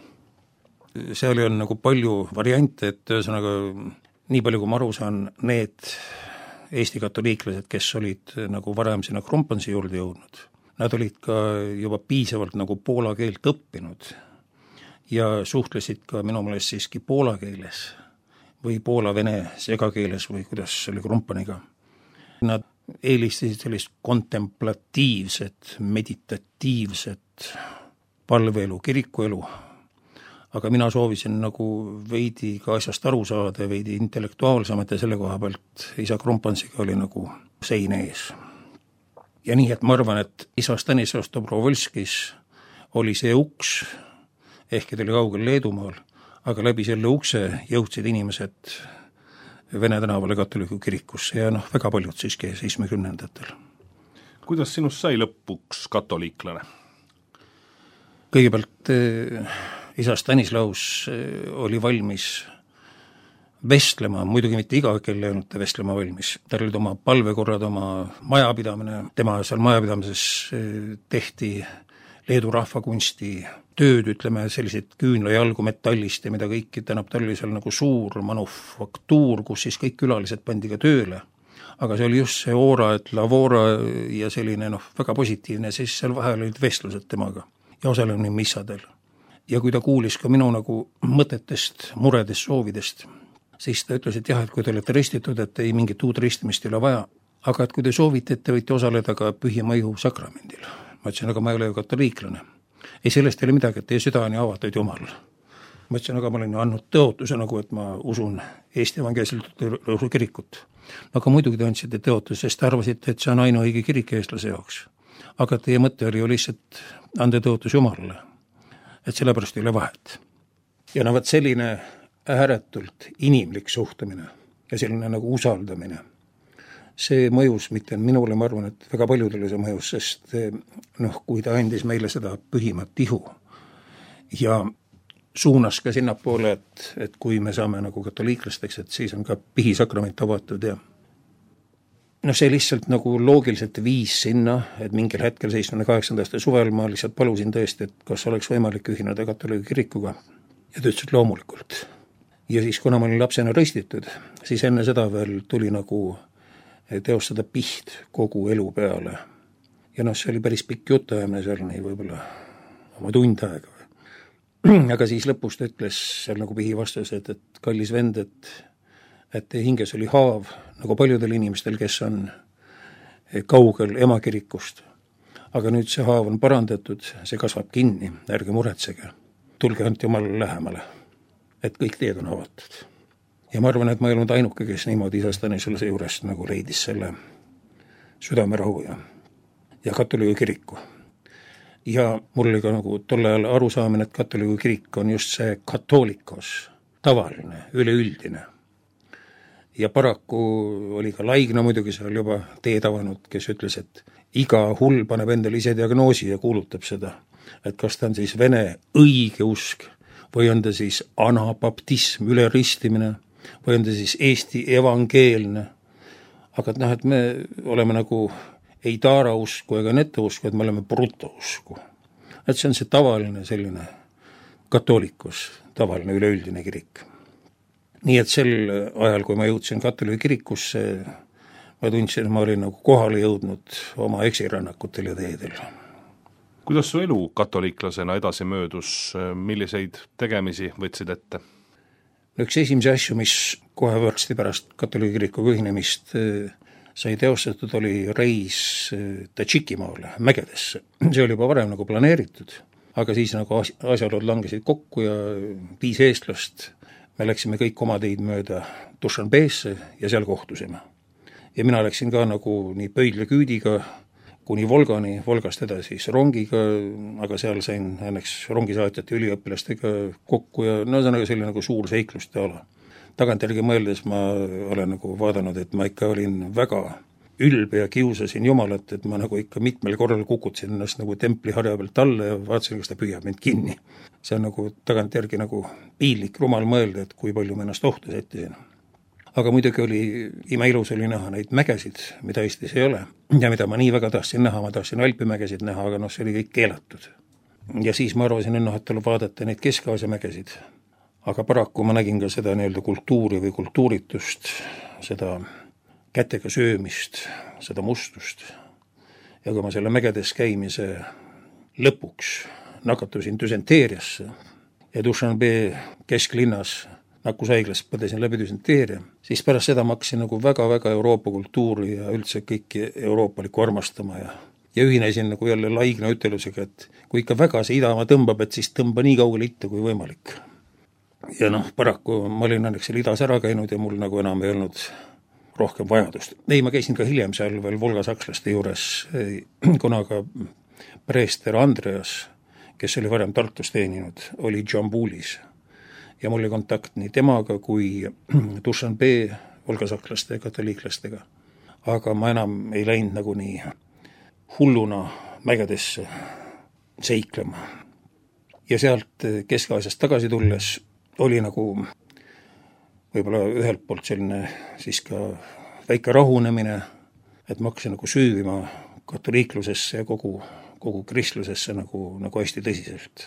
Seal on nagu palju variante, et ühesõnaga nii palju, kui ma aru saan, need Eesti katoliiklased, kes olid nagu varem sinna Krompansi juurde jõudnud, nad olid ka juba piisavalt nagu poola keelt õppinud ja suhtlesid ka minu meelest siiski poola keeles või poola-vene segakeeles või kuidas oli Krompaniga. Nad eelistasid sellist kontemplatiivset, meditatiivset palveelu, kirikuelu, aga mina soovisin nagu veidi ka asjast aru saada, veidi intellektuaalsemate selle koha pealt isa Krompansiga oli nagu sein ees. Ja nii, et ma arvan, et isa Stanislaus Dobrovolskis oli see uks, ehk et oli kaugel Leedumaal, aga läbi selle ukse jõudsid inimesed Vene tänavale katoliku kirikusse ja noh, väga paljud siiski seitsmekümnendatel. Kuidas sinust sai lõpuks katoliiklane? Kõigepealt eh, isa Stanislaus eh, oli valmis vestlema, muidugi mitte iga, kelle olnud ta vestlema valmis. Tal olid oma palvekorrad, oma majapidamine, tema seal majapidamises eh, tehti Leedu rahvakunsti tööd, ütleme, sellised küünlajalgu metallist ja mida kõiki, tänab tal oli seal nagu suur manufaktuur, kus siis kõik külalised pandi ka tööle. Aga see oli just see Ora et Lavora ja selline noh, väga positiivne, siis seal vahel olid vestlused temaga ja osalemine missadel. Ja kui ta kuulis ka minu nagu mõtetest, muredest, soovidest, siis ta ütles, et jah, et kui te olete ristitud, et ei mingit uut ristimist ei ole vaja, aga et kui te soovite, et te võite osaleda ka pühimõihu sakramendil. Ma ütlesin, aga ma ei ole ju katoliiklane. Ei, sellest ei ole midagi, et teie süda on ju avatud Jumal. Ma ütlesin, aga ma olen ju andnud tõotuse nagu, et ma usun Eesti evangeelset kirikut. Aga muidugi te andsite tõotuse, sest arvasite, et see on ainuõige kirik eestlase jaoks. Aga teie mõte oli ju lihtsalt anda tõotus Jumalale. Et sellepärast ei ole vahet. Ja no võt selline ääretult inimlik suhtumine ja selline nagu usaldamine. See mõjus mitte minule, ma arvan, et väga paljudele see mõjus, sest noh, kui ta andis meile seda pühimat ihu ja suunas ka sinna poole, et, et kui me saame nagu katoliiklasteks, et siis on ka pihisakrament avatud ja noh, see lihtsalt nagu loogiliselt viis sinna, et mingil hetkel seitsmekümne kaheksanda aasta suvel ma lihtsalt palusin tõesti, et kas oleks võimalik ühineda katoliigi kirikuga ja ta ütles, et loomulikult. Ja siis, kuna ma olin lapsena rõstitud, siis enne seda veel tuli nagu teostada piht kogu elu peale. Ja noh, see oli päris pikk jutuajamine seal, nii võib-olla oma tund aega. Aga siis lõpus ta ütles seal nagu pihi vastus, et, et kallis vend, et, et hinges oli haav nagu paljudel inimestel, kes on kaugel emakirikust. Aga nüüd see haav on parandatud, see kasvab kinni, ärge muretsege. Tulge ainult Jumalale lähemale, et kõik teed on avatud. Ja ma arvan, et ma ei olnud ainuke, kes niimoodi isa Stanislavse juurest nagu leidis selle südamerahu ja, ja katoliigu kiriku. Ja mul oli ka nagu tolle ajal arusaamine, et katoliigu kirik on just see katoolikos, tavaline, üleüldine. Ja paraku oli ka Laigna muidugi seal juba teed avanud, kes ütles, et iga hull paneb endale ise diagnoosi ja kuulutab seda, et kas ta on siis vene õige usk või on ta siis anabaptism, üle ristimine või on ta siis Eesti evangeelne. Aga et noh, et me oleme nagu ei taara usku ega neta usku, et me oleme bruto usku. Et see on see tavaline selline katoolikus, tavaline üleüldine kirik. Nii et sel ajal, kui ma jõudsin katoliigi kirikusse, ma tundsin, et ma olin nagu kohale jõudnud oma eksirannakutel ja teedel. Kuidas su elu katoliiklasena edasi möödus, milliseid tegemisi võtsid ette? Üks esimese asju, mis kohe varsti pärast katoliigi kirikuga ühinemist sai teostatud, oli reis Tadžikimaale, mägedesse. See oli juba varem nagu planeeritud, aga siis nagu asjalood langesid kokku ja viis eestlast me läksime kõik oma teid mööda Dušanbesse ja seal kohtusime. Ja mina läksin ka nagu nii pöidle küüdiga kuni Volgani, Volgast edasi siis rongiga, aga seal sain õnneks rongisaatjate üliõpilastega kokku ja no see on selline nagu suur seikluste ala. Tagantjärgi mõeldes ma olen nagu vaadanud, et ma ikka olin väga ülbe ja kiusasin Jumalat, et ma nagu ikka mitmel korral kukutsin ennast nagu templi harja pealt alla ja vaatasin, kas ta püüab mind kinni. See on nagu tagantjärgi nagu piinlik rumal mõelda, et kui palju ma ennast ohtu sättisin. Aga muidugi oli, imeilus oli näha neid mägesid, mida Eestis ei ole ja mida ma nii väga tahtsin näha, ma tahtsin Alpimägesid näha, aga noh, see oli kõik keelatud. Ja siis ma arvasin, et tuleb vaadata neid Kesk-Aasia mägesid. Aga paraku ma nägin ka seda nii-öelda kultuuri või kultuuritust, seda kätega söömist, seda mustust. Ja kui ma selle mägedes käimise lõpuks nakatusin düsenteeriasse ja Dušanbe kesklinnas nakkushaiglas põdesin läbi düsenteeria, siis pärast seda ma hakkasin nagu väga-väga Euroopa kultuuri ja üldse kõiki euroopalikku armastama ja, ja ühinesin nagu jälle Laigna ütelusega, et kui ikka väga see idamaa tõmbab, et siis tõmba nii kaugele itta kui võimalik. Ja noh, paraku ma olin õnneks seal idas ära käinud ja mul nagu enam ei olnud rohkem vajadust. Ei, ma käisin ka hiljem seal veel Volga sakslaste juures, kuna ka preester Andreas, kes oli varem Tartus teeninud, oli Džambulis. Ja mul oli kontakt nii temaga kui Dušanbe volgasaklaste ja katoliiklastega. Aga ma enam ei läinud nagu nii hulluna mägedesse seiklema. Ja sealt Kesk-Aasiast tagasi tulles oli nagu võib-olla ühelt poolt selline siis ka väike rahunemine, et ma hakkasin nagu süüvima katoliiklusesse ja kogu kogu kristlusesse nagu, nagu hästi tõsiselt.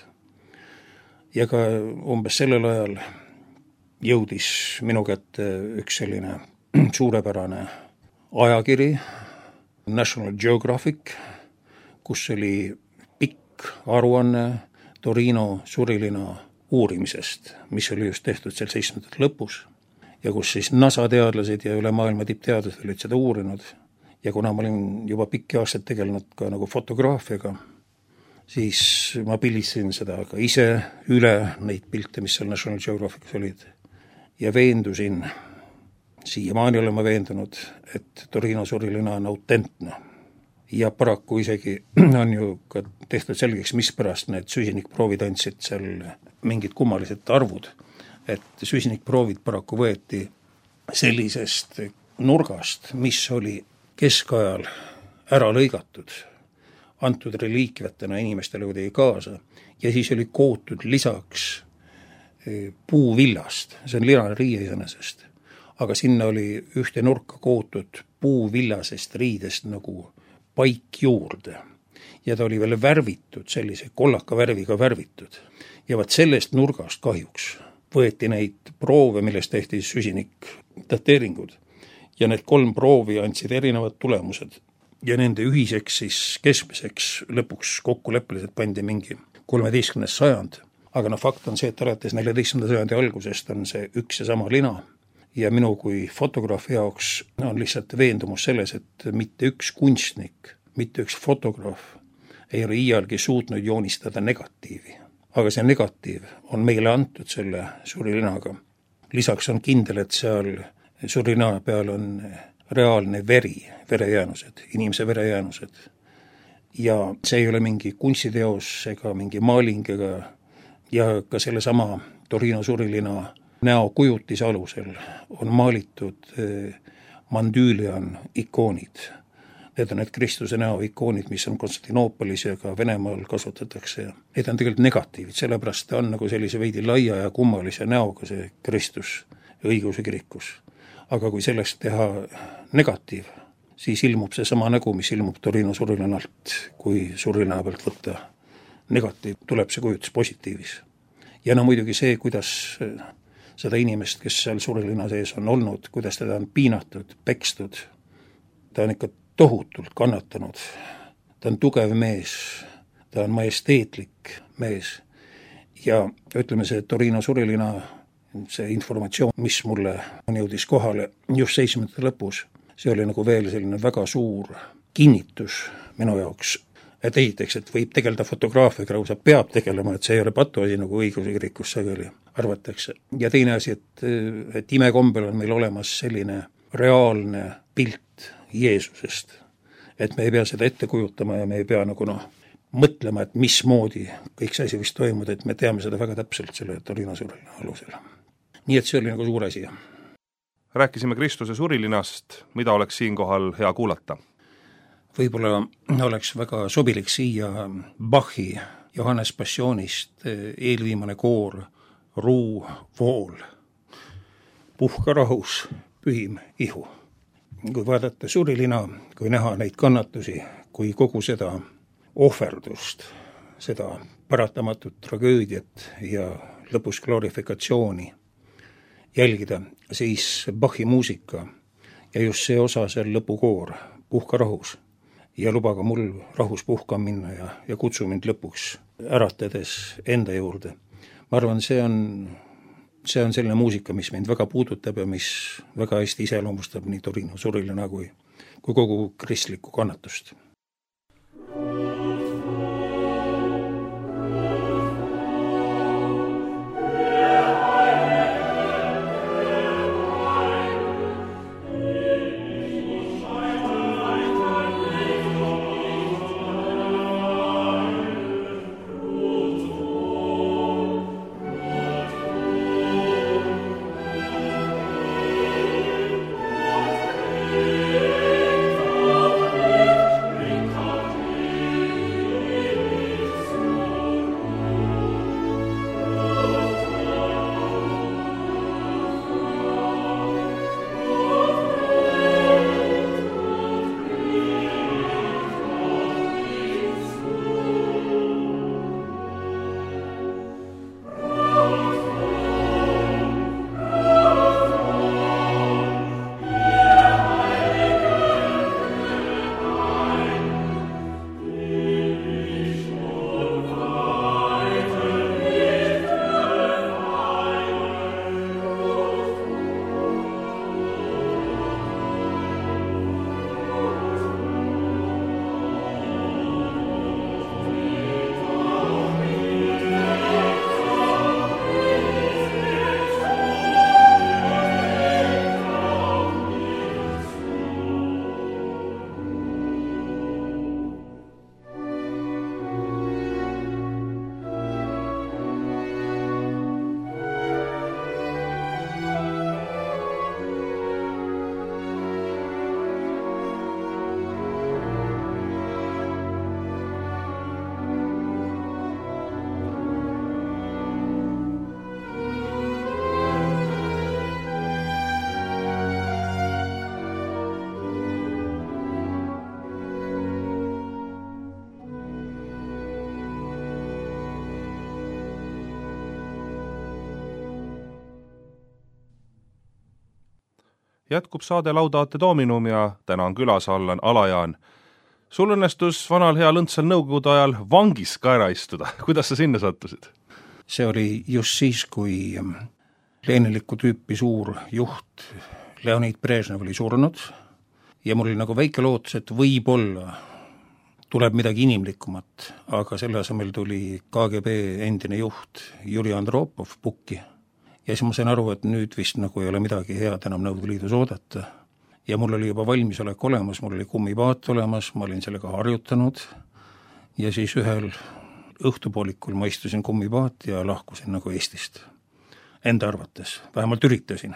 Ja ka umbes sellel ajal jõudis minu kätte üks selline suurepärane ajakiri, National Geographic, kus oli pikk aruanne Torino surilina uurimisest, mis oli just tehtud seal seitsmendate lõpus ja kus siis NASA teadlased ja üle maailma tippteadlased olid seda uurinud. Ja kuna ma olin juba pikki aastaid tegelenud ka nagu fotograafiaga, siis ma pildistasin seda ka ise üle neid pilte, mis seal National Geographicus olid. Ja veendusin, siiamaani olen ma veendunud, et Torino surilina on autentne. Ja paraku isegi on ju ka tehtud selgeks, mispärast need süsinikproovid andsid seal mingid kummalised arvud, et süsinikproovid paraku võeti sellisest nurgast, mis oli keskajal ära lõigatud, antud reliikvetena inimestele kuidagi kaasa ja siis oli kootud lisaks puuvillast, see on lirane riie iseenesest, aga sinna oli ühte nurka kootud puuvillasest riidest nagu paik juurde ja ta oli veel värvitud, sellise kollaka värviga värvitud ja vaat sellest nurgast kahjuks võeti neid proove, millest tehti süsinik dateeringud ja need kolm proovi andsid erinevad tulemused ja nende ühiseks siis keskmiseks lõpuks kokkuleppeliselt pandi mingi kolmeteistkümnes sajand, aga no fakt on see, et alates neljateistkümnenda sajandi algusest on see üks ja sama lina ja minu kui fotograafi jaoks on lihtsalt veendumus selles, et mitte üks kunstnik, mitte üks fotograaf ei ole iialgi suutnud joonistada negatiivi. Aga see negatiiv on meile antud selle surilinaga. Lisaks on kindel, et seal surilina peal on reaalne veri, verejäänused, inimese verejäänused. Ja see ei ole mingi kunstiteos ega mingi maaling ega ja ka selle sama Torino surilina näokujutise alusel on maalitud Mandüülian ikoonid. Need on need Kristuse näo ikoonid, mis on Konstantinoopolis ja ka Venemaal kasutatakse. Need on tegelikult negatiivid, sellepärast ta on nagu sellise veidi laia ja kummalise näoga see Kristus õiguse kirikus. Aga kui sellest teha negatiiv, siis ilmub see sama nägu, mis ilmub Torino surilinalt, kui surilina pealt võtta negatiiv, tuleb see kujutus positiivis. Ja no muidugi see, kuidas seda inimest, kes seal surilina sees on olnud, kuidas teda on piinatud, pekstud, ta on ikka tohutult kannatanud, ta on tugev mees, ta on majesteetlik mees ja ütleme see Torino surilina, see informatsioon, mis mulle jõudis kohale just seitsmendate lõpus, see oli nagu veel selline väga suur kinnitus minu jaoks, et esiteks, et võib tegeleda fotograafiaga, lausa peab tegelema, et see ei ole patuasi nagu õiguse kirikus sageli arvatakse. Ja teine asi, et, et imekombel on meil olemas selline reaalne pilt Jeesusest, et me ei pea seda ette kujutama ja me ei pea nagu noh, mõtlema, et mismoodi kõik see asi võis toimuda, et me teame seda väga täpselt selle Torino surilina alusel. Nii et see oli nagu suur asi. Rääkisime Kristuse surilinast, mida oleks siinkohal hea kuulata? Võib-olla oleks väga sobilik siia Bachi Johannes Passioonist eelviimane koor Ruu vool. Puhka rahus, pühim ihu. Kui vaadata surilina, kui näha neid kannatusi, kui kogu seda ohverdust, seda paratamatut tragöödiat ja lõpus glorifikatsiooni jälgida, siis Bachi muusika ja just see osa seal lõpukoor, Puhka rahus, ja lubaga mul rahus puhka minna ja, ja kutsu mind lõpuks äratades enda juurde. Ma arvan, see on, see on selline muusika, mis mind väga puudutab ja mis väga hästi iseloomustab nii Torino surilina kui, kui kogu kristlikku kannatust. Amen. jätkub saade Laudaate Dominum ja täna on külas Allan Alajaan. Sul õnnestus vanal hea lõntsal nõukogude ajal vangis ka ära istuda. Kuidas sa sinna sattusid? See oli just siis, kui leeniliku tüüpi suur juht Leonid Brežnev oli surnud ja mul oli nagu väike lootus, et võib-olla tuleb midagi inimlikumat, aga selle asemel tuli K G B endine juht Juri Andropov pukki. Ja siis ma sain aru, et nüüd vist nagu ei ole midagi head enam Nõukogude Liidus oodata. Ja mul oli juba valmisolek olemas, mul oli kummipaat olemas, ma olin sellega harjutanud ja siis ühel õhtupoolikul ma istusin kummipaat ja lahkusin nagu Eestist. Enda arvates, vähemalt üritasin.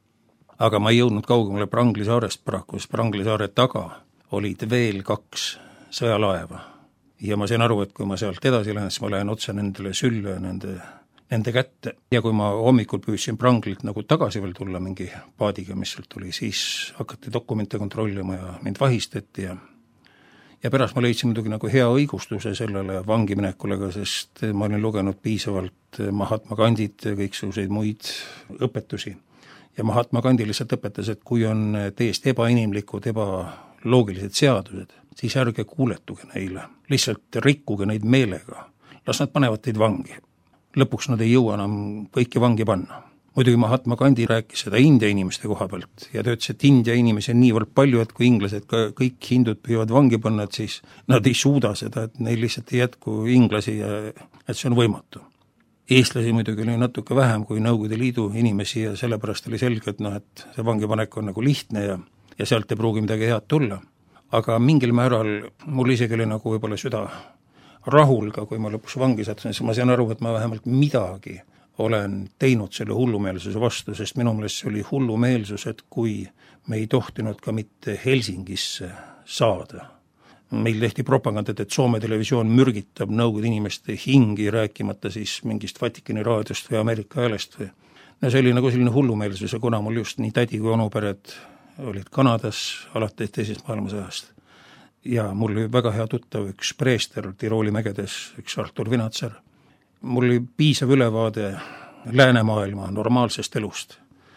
Aga ma ei jõudnud kaugemale Prangli saarest paraku, sest Prangli saare taga olid veel kaks sõjalaeva. Ja ma sain aru, et kui ma sealt edasi lähen, siis ma lähen otse nendele sülle, nende, nende kätte. Ja kui ma hommikul püüdsin Pranglilt nagu tagasi veel tulla mingi paadiga, mis sealt tuli, siis hakati dokumente kontrollima ja mind vahistati ja Ja pärast ma leidsin muidugi nagu hea õigustuse sellele vangiminekulega, sest ma olin lugenud piisavalt Mahatma Gandhit ja kõiksuguseid muid õpetusi. Ja Mahatma Gandhi lihtsalt õpetas, et kui on täiesti ebainimlikud, ebaloogilised seadused, siis ärge kuuletuge neile, lihtsalt rikkuge neid meelega. Las nad panevad teid vangi. Lõpuks nad ei jõua enam kõiki vangi panna. Muidugi Mahatma Gandhi rääkis seda India inimeste koha pealt ja ta ütles, et India inimesi on niivõrd palju, et kui inglased ka kõik hindud püüavad vangi panna, et siis nad ei suuda seda, et neil lihtsalt ei jätku inglasi ja et see on võimatu. Eestlasi muidugi oli natuke vähem kui Nõukogude Liidu inimesi ja sellepärast oli selge, et, noh, et see vangipanek on nagu lihtne ja, ja sealt ei pruugi midagi head tulla. Aga mingil määral mul isegi oli nagu võib-olla süda rahul ka, kui ma lõpuks vangi sattusin, siis ma sain aru, et ma vähemalt midagi olen teinud selle hullumeelsuse vastu, sest minu meelest see oli hullumeelsus, et kui me ei tohtinud ka mitte Helsingisse saada. Meil tehti propagandat, et Soome televisioon mürgitab Nõukogude inimeste hingi, rääkimata siis mingist Vatikani raadiost või Ameerika häälest. Või. No see oli nagu selline hullumeelsus ja kuna mul just nii tädi kui onupered olid Kanadas alates teisest maailmasõjast ja mul oli väga hea tuttav üks preester Tirooli mägedes, üks Artur Vinatsar. Mul oli piisav ülevaade läänemaailma normaalsest elust.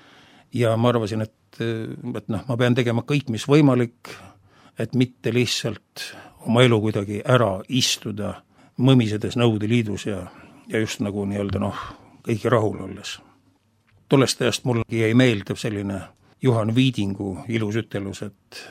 Ja ma arvasin, et, et noh, ma pean tegema kõik, mis võimalik, et mitte lihtsalt oma elu kuidagi ära istuda mõmisedes Nõukogude Liidus ja, ja just nagu nii-öelda noh, kõigi rahul olles. Tollest ajast mul jäi meeldib selline Juhan Viidingu ilus ütelus, et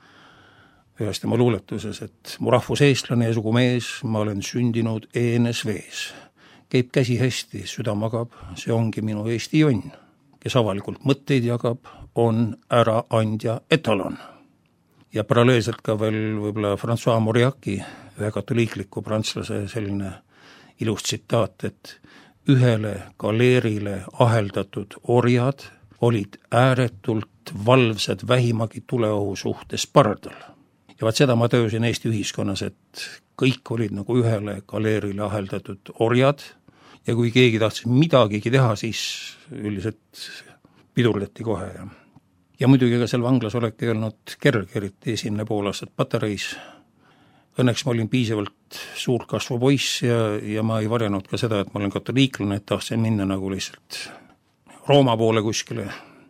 ühes tema luuletuses, et mu rahvus eestlane ja sugumees, ma olen sündinud eenes vees. Käib käsi hästi, süda magab, see ongi minu Eesti jonn. Kes avalikult mõtteid jagab, on ära andja etalon. Ja paralleelselt ka veel võib-olla François Mauriaci, ühe katoliikliku prantslase selline ilus tsitaat, et ühele galeerile aheldatud orjad olid ääretult valvsad vähimagi tuleohu suhtes pardal. Ja vaat seda ma töösin Eesti ühiskonnas, et kõik olid nagu ühele galeerile aheldatud orjad ja kui keegi tahtsid midagigi teha, siis üldiselt pidurdati kohe. Ja, ja muidugi ka seal vanglas olek ei olnud kerge, eriti esimene pool aastat patareis. Õnneks ma olin piisavalt suur kasvu poiss ja, ja ma ei varjanud ka seda, et ma olen katoliiklane, et tahtsin minna nagu lihtsalt Rooma poole kuskile.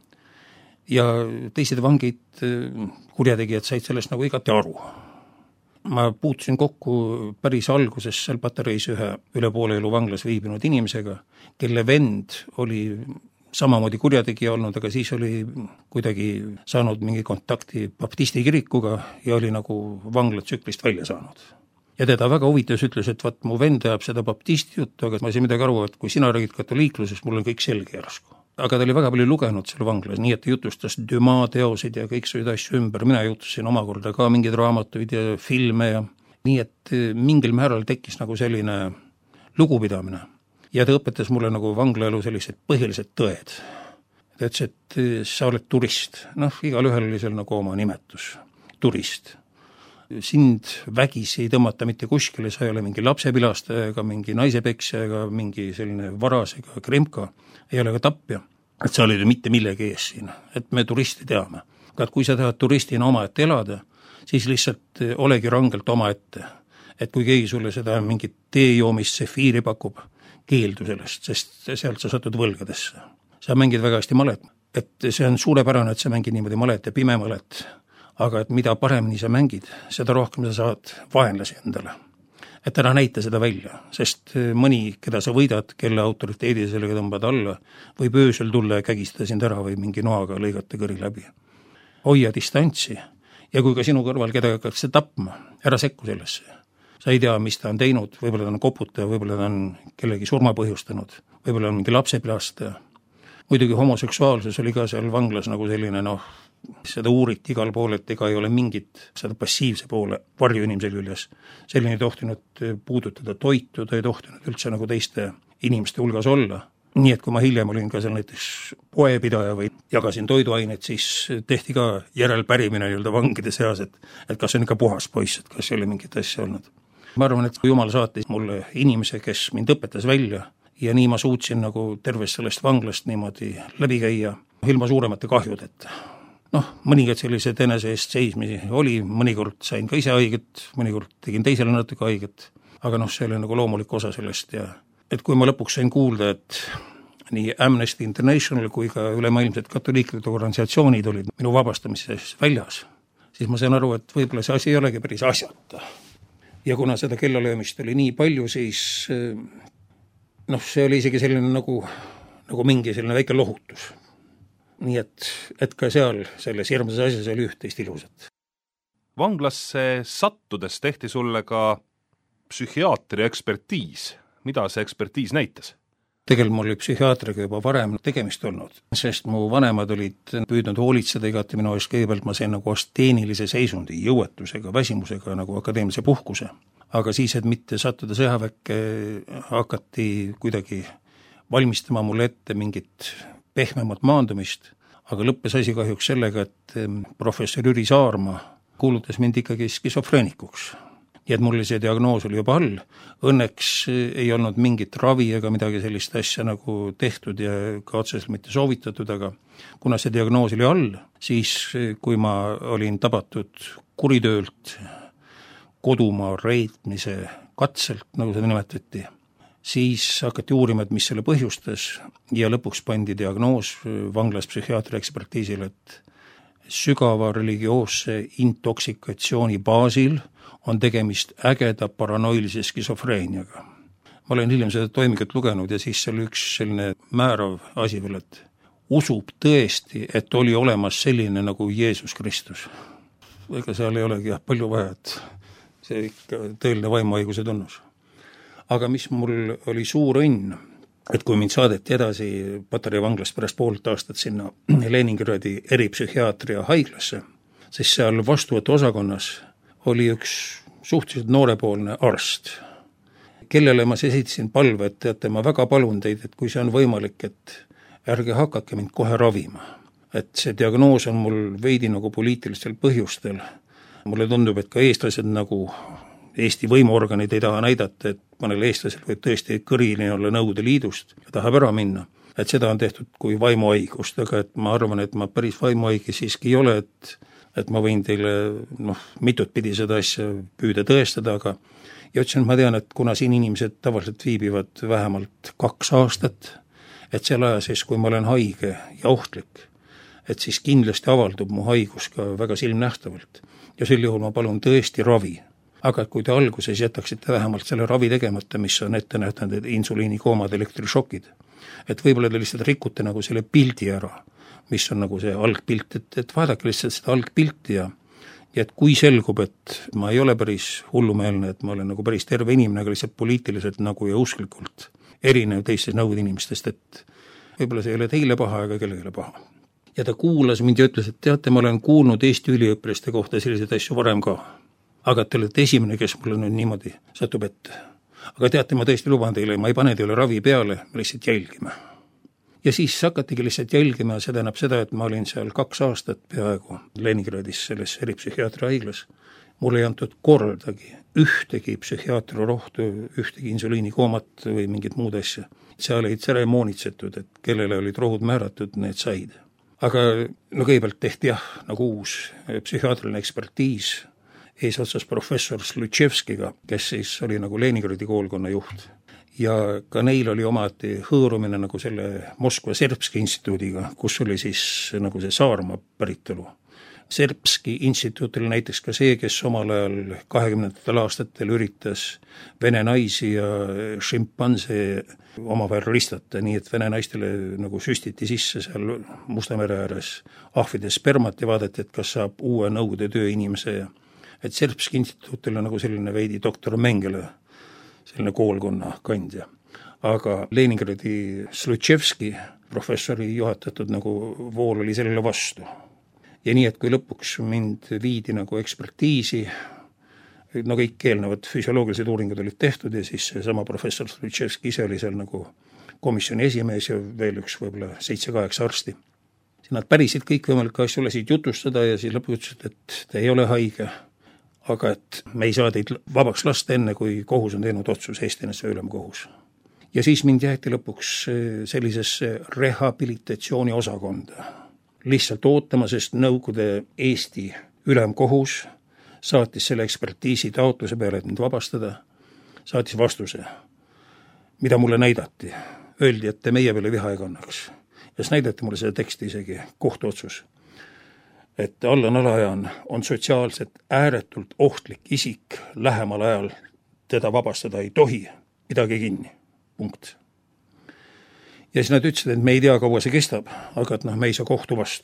Ja teised vangid, kurjategijad said sellest nagu igati aru. Ma puutusin kokku päris alguses seal patareis ühe üle poole elu vanglas viibinud inimesega, kelle vend oli samamoodi kurjategija olnud, aga siis oli kuidagi saanud mingi kontakti baptisti kirikuga ja oli nagu vanglatsüklist välja saanud. Ja teda väga huvitas ütles, et vaat mu vend ajab seda baptisti juttu, aga ma ei saa midagi aru, et kui sina räägid katoliiklusest, mul on kõik selge järsku. Aga ta oli väga palju lugenud seal vanglas, nii et ta jutustas Dumas teosid ja kõik sõid asju ümber. Mina jutusin omakorda ka mingeid raamatuid ja filme ja nii, et mingil määral tekkis nagu selline lugupidamine. Ja ta õpetas mulle nagu vanglaelu sellised põhilised tõed. Ta ütles, et sa oled turist. Noh, igal ühel oli seal nagu oma nimetus. Turist. Sind vägisi ei tõmmata mitte kuskile, sa ei ole mingi lapsepilastaja ega mingi naisepeksja ega mingi selline varas ega kremka, ei ole ka tapja. Et sa olid ju mitte millegi ees siin, et me turisti teame. Aga kui sa tahad turistina oma ette elada, siis lihtsalt olegi rangelt oma ette. Et kui keegi sulle seda mingit teejoomist sefiiri pakub, keeldu sellest, sest sealt sa satud võlgadesse. Sa mängid väga hästi malet. et see on suurepärane, et sa mängid niimoodi malet ja pime malet, aga et mida paremini sa mängid, seda rohkem sa saad vaenlasi endale. Et ära näita seda välja, sest mõni, keda sa võidad, kelle autoriteedi sellega tõmbad alla, võib öösel tulla ja kägistada sind ära või mingi noaga lõigata kõri läbi. Hoia distantsi ja kui ka sinu kõrval kedagi hakkakse tapma, ära sekku sellesse. Sa ei tea, mis ta on teinud, võib-olla ta on koputaja, võib-olla ta on kellegi surma põhjustanud, võib-olla on mingi lapsepilastaja. Muidugi homoseksuaalsus oli ka seal vanglas nagu selline, noh, seda uuriti igal pool, et ega ei ole mingit seda passiivse poole varju inimese küljes. Selline ei tohtinud puudutada toitu, ta ei tohtinud üldse nagu teiste inimeste hulgas olla. Nii et kui ma hiljem olin ka seal näiteks poepidaja või jagasin toiduainet, siis tehti ka järelpärimine nii-öelda vangide seas, et, et kas on ikka puhas poiss, et kas ei ole mingit asja olnud. Ma arvan, et Jumal saatis mulle inimese, kes mind õpetas välja ja nii ma suutsin nagu tervest sellest vanglast niimoodi läbi käia ilma suuremate kahjudeta. Noh, mõningad sellised enese eest seismisi oli, mõnikord sain ka ise haiget, mõnikord tegin teisele natuke haiget, aga noh, see oli nagu loomulik osa sellest ja et kui ma lõpuks sain kuulda, et nii Amnesty International kui ka ülemaailmsed katoliiklikud organisatsioonid olid minu vabastamises väljas, siis ma sain aru, et võib-olla see asi ei olegi päris asjata. Ja kuna seda kellalöömist oli nii palju, siis noh, see oli isegi selline nagu, nagu mingi selline väike lohutus. Nii et, et ka seal selles hirmsas asjas oli üht-teist ilusat. Vanglasse sattudes tehti sulle ka psühhiaatri ekspertiis. Mida see ekspertiis näitas? Tegelikult mul oli psühhiaatriga juba varem tegemist olnud, sest mu vanemad olid püüdnud hoolitseda igati minu eest, kõigepealt ma sain nagu asteenilise seisundi, jõuetusega, väsimusega nagu akadeemilise puhkuse. Aga siis, et mitte sattuda sõjaväkke, hakati kuidagi valmistama mulle ette mingit pehmemat maandumist, aga lõppes asi kahjuks sellega, et professor Jüri Saarma kuulutas mind ikkagi skisofreenikuks. Nii et mul see diagnoos oli juba all. Õnneks ei olnud mingit ravi ega midagi sellist asja nagu tehtud ja ka otseselt mitte soovitatud, aga kuna see diagnoos oli all, siis kui ma olin tabatud kuritöölt, kodumaa reetmise katselt, nagu seda nimetati, siis hakati uurima, et mis selle põhjustas ja lõpuks pandi diagnoos vanglas psühhiaatri ekspertiisile, et sügava religioosse intoksikatsiooni baasil on tegemist ägeda paranoilise skisofreeniaga. Ma olen hiljem seda toimigut lugenud ja siis seal üks selline määrav asi veel, et usub tõesti, et oli olemas selline nagu Jeesus Kristus. Ega seal ei olegi jah, palju vaja, et see ikka tõeline vaimuhaiguse tunnus. Aga mis mul oli suur õnn, et kui mind saadeti edasi Patarei vanglast pärast poolt aastat sinna Leningradi eripsühhiaatria haiglasse, siis seal vastuvõtu osakonnas oli üks suhteliselt noorepoolne arst, kellele ma esitasin palve, et teate, ma väga palun teid, et kui see on võimalik, et ärge hakake mind kohe ravima. Et see diagnoos on mul veidi nagu poliitilistel põhjustel. Mulle tundub, et ka eestlased nagu Eesti võimuorganid ei taha näidata, et mõnel eestlasel võib tõesti kõrini olla Nõukogude Liidust ja tahab ära minna. Et seda on tehtud kui vaimuhaigust, aga et ma arvan, et ma päris vaimuhaigi siiski ei ole, et et ma võin teile noh, mitut pidi seda asja püüda tõestada, aga ja ütlesin, et ma tean, et kuna siin inimesed tavaliselt viibivad vähemalt kaks aastat, et selle aja sees, kui ma olen haige ja ohtlik, et siis kindlasti avaldub mu haigus ka väga silmnähtavalt. Ja sel juhul ma palun tõesti ravi. Aga kui te alguses jätaksite vähemalt selle ravi tegemata, mis on ette nähtanud insuliinikoomad, elektrišokid, et võib-olla te lihtsalt rikute nagu selle pildi ära, mis on nagu see algpilt, et, et vaadake lihtsalt seda algpilti ja, ja et kui selgub, et ma ei ole päris hullumeelne, et ma olen nagu päris terve inimene, aga lihtsalt poliitiliselt nagu ja usklikult erinev teistest Nõukogude inimestest, et võib-olla see ei ole teile paha, aga kellegile paha. Ja ta kuulas mind ja ütles, et teate, ma olen kuulnud Eesti üliõpilaste kohta selliseid asju varem ka. Aga te olete esimene, kes mulle nüüd niimoodi satub ette. Aga teate, ma tõesti luban teile, ma ei pane teile ravi peale, me lihtsalt jälgime. Ja siis hakatigi lihtsalt jälgima, see tähendab seda, et ma olin seal kaks aastat peaaegu Leningradis selles eripsühhiaatri haiglas. Mul ei antud kordagi ühtegi psühhiaatri rohtu, ühtegi insuliinikoomat või mingit muud asja. Seal olid tseremoonitsetud, et kellele olid rohud määratud, need said. Aga no kõigepealt tehti jah, nagu uus psühhiaatriline ekspertiis eesotsas professor Slutševskiga, kes siis oli nagu Leningradi koolkonna juht. ja ka neil oli omati hõõrumine nagu selle Moskva Serbski instituudiga, kus oli siis nagu see Saarma päritolu. Serbski instituut oli näiteks ka see, kes omal ajal kahekümnendatel aastatel üritas vene naisi ja šimpanse omavahel ristata, nii et vene naistele nagu süstiti sisse seal Musta mere ääres ahvide spermat ja vaadati, et kas saab uue nõukogude tööinimese ja et Serbski instituut oli nagu selline veidi doktor Mengele, selline koolkonna kandja. Aga Leningradi Slutševski professori juhatatud nagu vool oli sellele vastu. Ja nii, et kui lõpuks mind viidi nagu ekspertiisi, no kõik eelnevad füsioloogilised uuringud olid tehtud ja siis sama professor Slutševski ise oli seal nagu komisjoni esimees ja veel üks võib-olla seitse-kaheksa arsti. Nad pärisid kõik võimalikke asju olesid jutustada ja siis lõpuks ütlesid, et te ei ole haige, aga et me ei saa teid vabaks lasta enne, kui kohus on teinud otsus, Eesti N S V ülemkohus. Ja siis mind jäeti lõpuks sellisesse rehabilitatsiooni osakonda. Lihtsalt ootama, sest Nõukogude Eesti ülemkohus saatis selle ekspertiisi taotluse peale, et mind vabastada, saatis vastuse, mida mulle näidati. Öeldi, et te meie peale viha ei kannaks. Ja siis näidati mulle seda teksti isegi, kohtuotsus, et Allan Alajan on sotsiaalselt ääretult ohtlik isik, lähemal ajal teda vabastada ei tohi, pidage kinni, punkt. Ja siis nad ütlesid, et me ei tea, kaua see kestab, aga et noh, me ei saa kohtu vastu.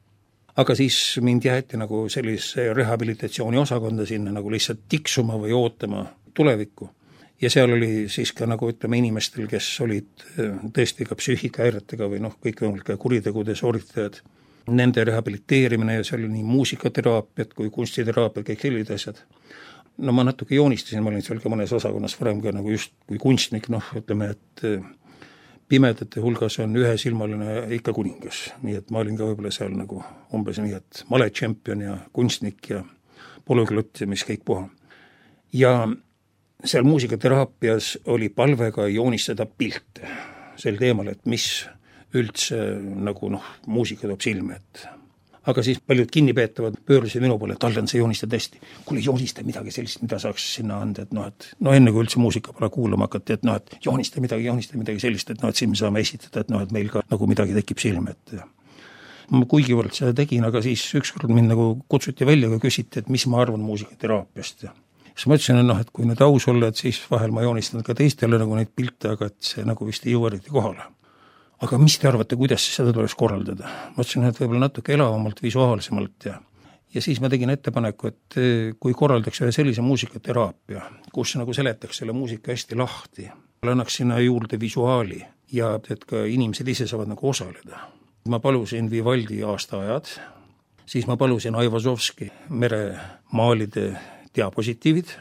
Aga siis mind jäeti nagu sellise rehabilitatsiooni osakonda sinna nagu lihtsalt tiksuma või ootama tulevikku. Ja seal oli siis ka nagu ütleme inimestel, kes olid tõesti ka psüühikahäiretega või noh, kõik võimalike kuritegude sooritajad. Nende rehabiliteerimine ja seal oli nii muusikateraapiat kui kunstiteraapiat, kõik sellised asjad. No ma natuke joonistasin, ma olin seal ka mõnes osakonnas varem ka nagu just kui kunstnik, noh ütleme, et pimedate hulgas on ühesilmaline ikka kuningas, nii et ma olin ka võib-olla seal nagu umbes nii, et maletšempion ja kunstnik ja polüglott ja mis kõik puha. Ja seal muusikateraapias oli palvega joonistada pilte sel teemal, et mis üldse nagu noh, muusika toob silme, et aga siis paljud kinnipeetavad pöörlusid minu poole, et Allan, see joonistad hästi. Kuule, joonista midagi sellist, mida saaks sinna anda, et noh, et no enne kui üldse muusika pole kuulama hakati, et noh, et joonista midagi, joonista midagi sellist, et noh, et siin me saame esitada, et noh, et meil ka nagu midagi tekib silme, et ma kuigivõrd seda tegin, aga siis ükskord mind nagu kutsuti välja ja küsiti, et mis ma arvan muusikateraapiast ja siis ma ütlesin, et noh, et kui nüüd aus olla, et siis vahel ma joonistan ka teistele nagu neid pilte, aga et see nagu vist ei jõua eriti kohale. Aga mis te arvate, kuidas seda tuleks korraldada? Ma ütlesin, et võib-olla natuke elavamalt, visuaalsemalt ja, ja siis ma tegin ettepaneku, et kui korraldaks ühe sellise muusikateraapia, kus nagu seletaks selle muusika hästi lahti, annaks sinna juurde visuaali ja et ka inimesed ise saavad nagu osaleda. Ma palusin Vivaldi aastaajad, siis ma palusin Aivazovski meremaalide diapositiivid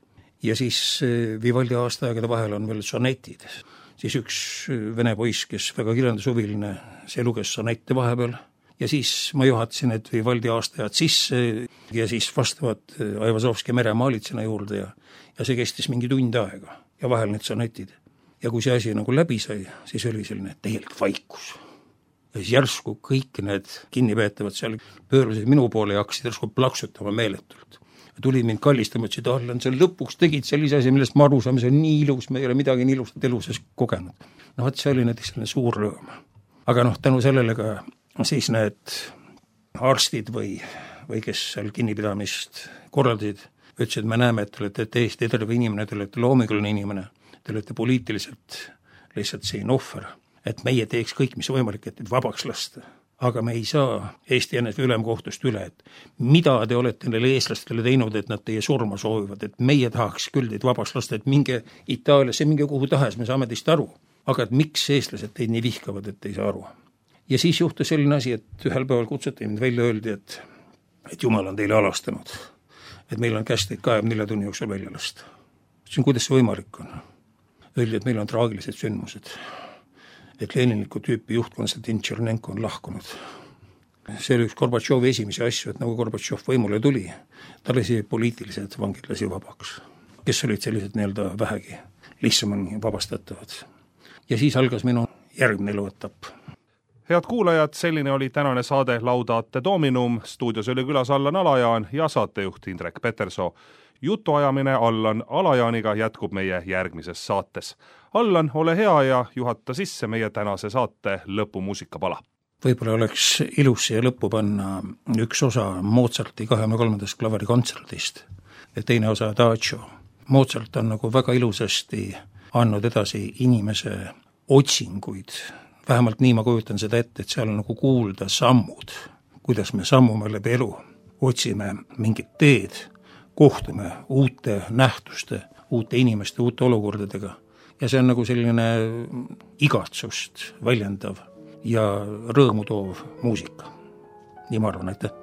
ja siis Vivaldi aastaaegade vahel on veel sonetid. Siis üks vene poiss, kes väga kirjandushuviline, see luges sonette vahepeal ja siis ma juhatasin, et Vivaldi aastajad sisse ja siis vastavad Aivazovski meremaalid sinna juurde ja, ja see kestis mingi tund aega ja vahel need sonetid. Ja kui see asi nagu läbi sai, siis oli selline täielik vaikus. Ja siis järsku kõik need kinnipeetavad seal pöörlusid minu poole ja hakkasid järsku plaksutama meeletult. Tuli mind kallistama, et seda Allan, sa lõpuks tegid sellise asi, millest ma aru saame, see on nii ilus, me ei ole midagi nii ilustat eluses kogenud. No võt, see oli näiteks selline suur rõõm. Aga noh, tänu sellele ka siis need arstid või, või kes seal kinnipidamist korraldasid, ütlesid, me näeme, et te olete täiesti terve inimene, te olete loominguline inimene, te olete poliitiliselt lihtsalt siin ohver, et meie teeks kõik, mis võimalik, et teid vabaks lasta. Aga me ei saa Eesti N S V ülemkohtust üle, et mida te olete neile eestlastele teinud, et nad teie surma soovivad, et meie tahaks küll teid vabaks lasta, et minge Itaaliasse, minge kuhu tahes, me saame teist aru. Aga et miks eestlased teid nii vihkavad, et ei saa aru. Ja siis juhtus selline asi, et ühel päeval kutsuti mind välja, öeldi, et, et Jumal on teile alastanud, et meil on käest teid kahekümne nelja tunni jooksul välja lasta. See on, kuidas see võimalik on. Öeldi, et meil on traagilised sündmused. Et Leniniku tüüpi juht Konstantin Tšernenko on lahkunud. See oli üks Gorbatšovi esimesi asju, et nagu Gorbatšov võimule tuli, ta lasi poliitilised vangid lasi vabaks, kes olid sellised nii-öelda vähegi lihtsamini vabastatavad. Ja siis algas minu järgmine eluetapp. Head kuulajad, selline oli tänane saade Laudate Dominum, stuudios oli külas Allan Alajan ja saatejuht Indrek Petersoo. jutuajamine Allan Alajaaniga jätkub meie järgmises saates. Allan, ole hea ja juhata sisse meie tänase saate lõpumuusikapala. Võib-olla oleks ilus siia lõppu panna üks osa Mozarti kahekümne kolmandast klaverikontserdist ja teine osa Adagio. Mozart on nagu väga ilusasti andnud edasi inimese otsinguid. Vähemalt nii ma kujutan seda ette, et seal on nagu kuulda sammud, kuidas me sammume läbi elu, otsime mingit teed, kohtume uute nähtuste, uute inimeste, uute olukordadega. Ja see on nagu selline igatsust väljendav ja rõõmu toov muusika. Nii ma arvan, aitäh!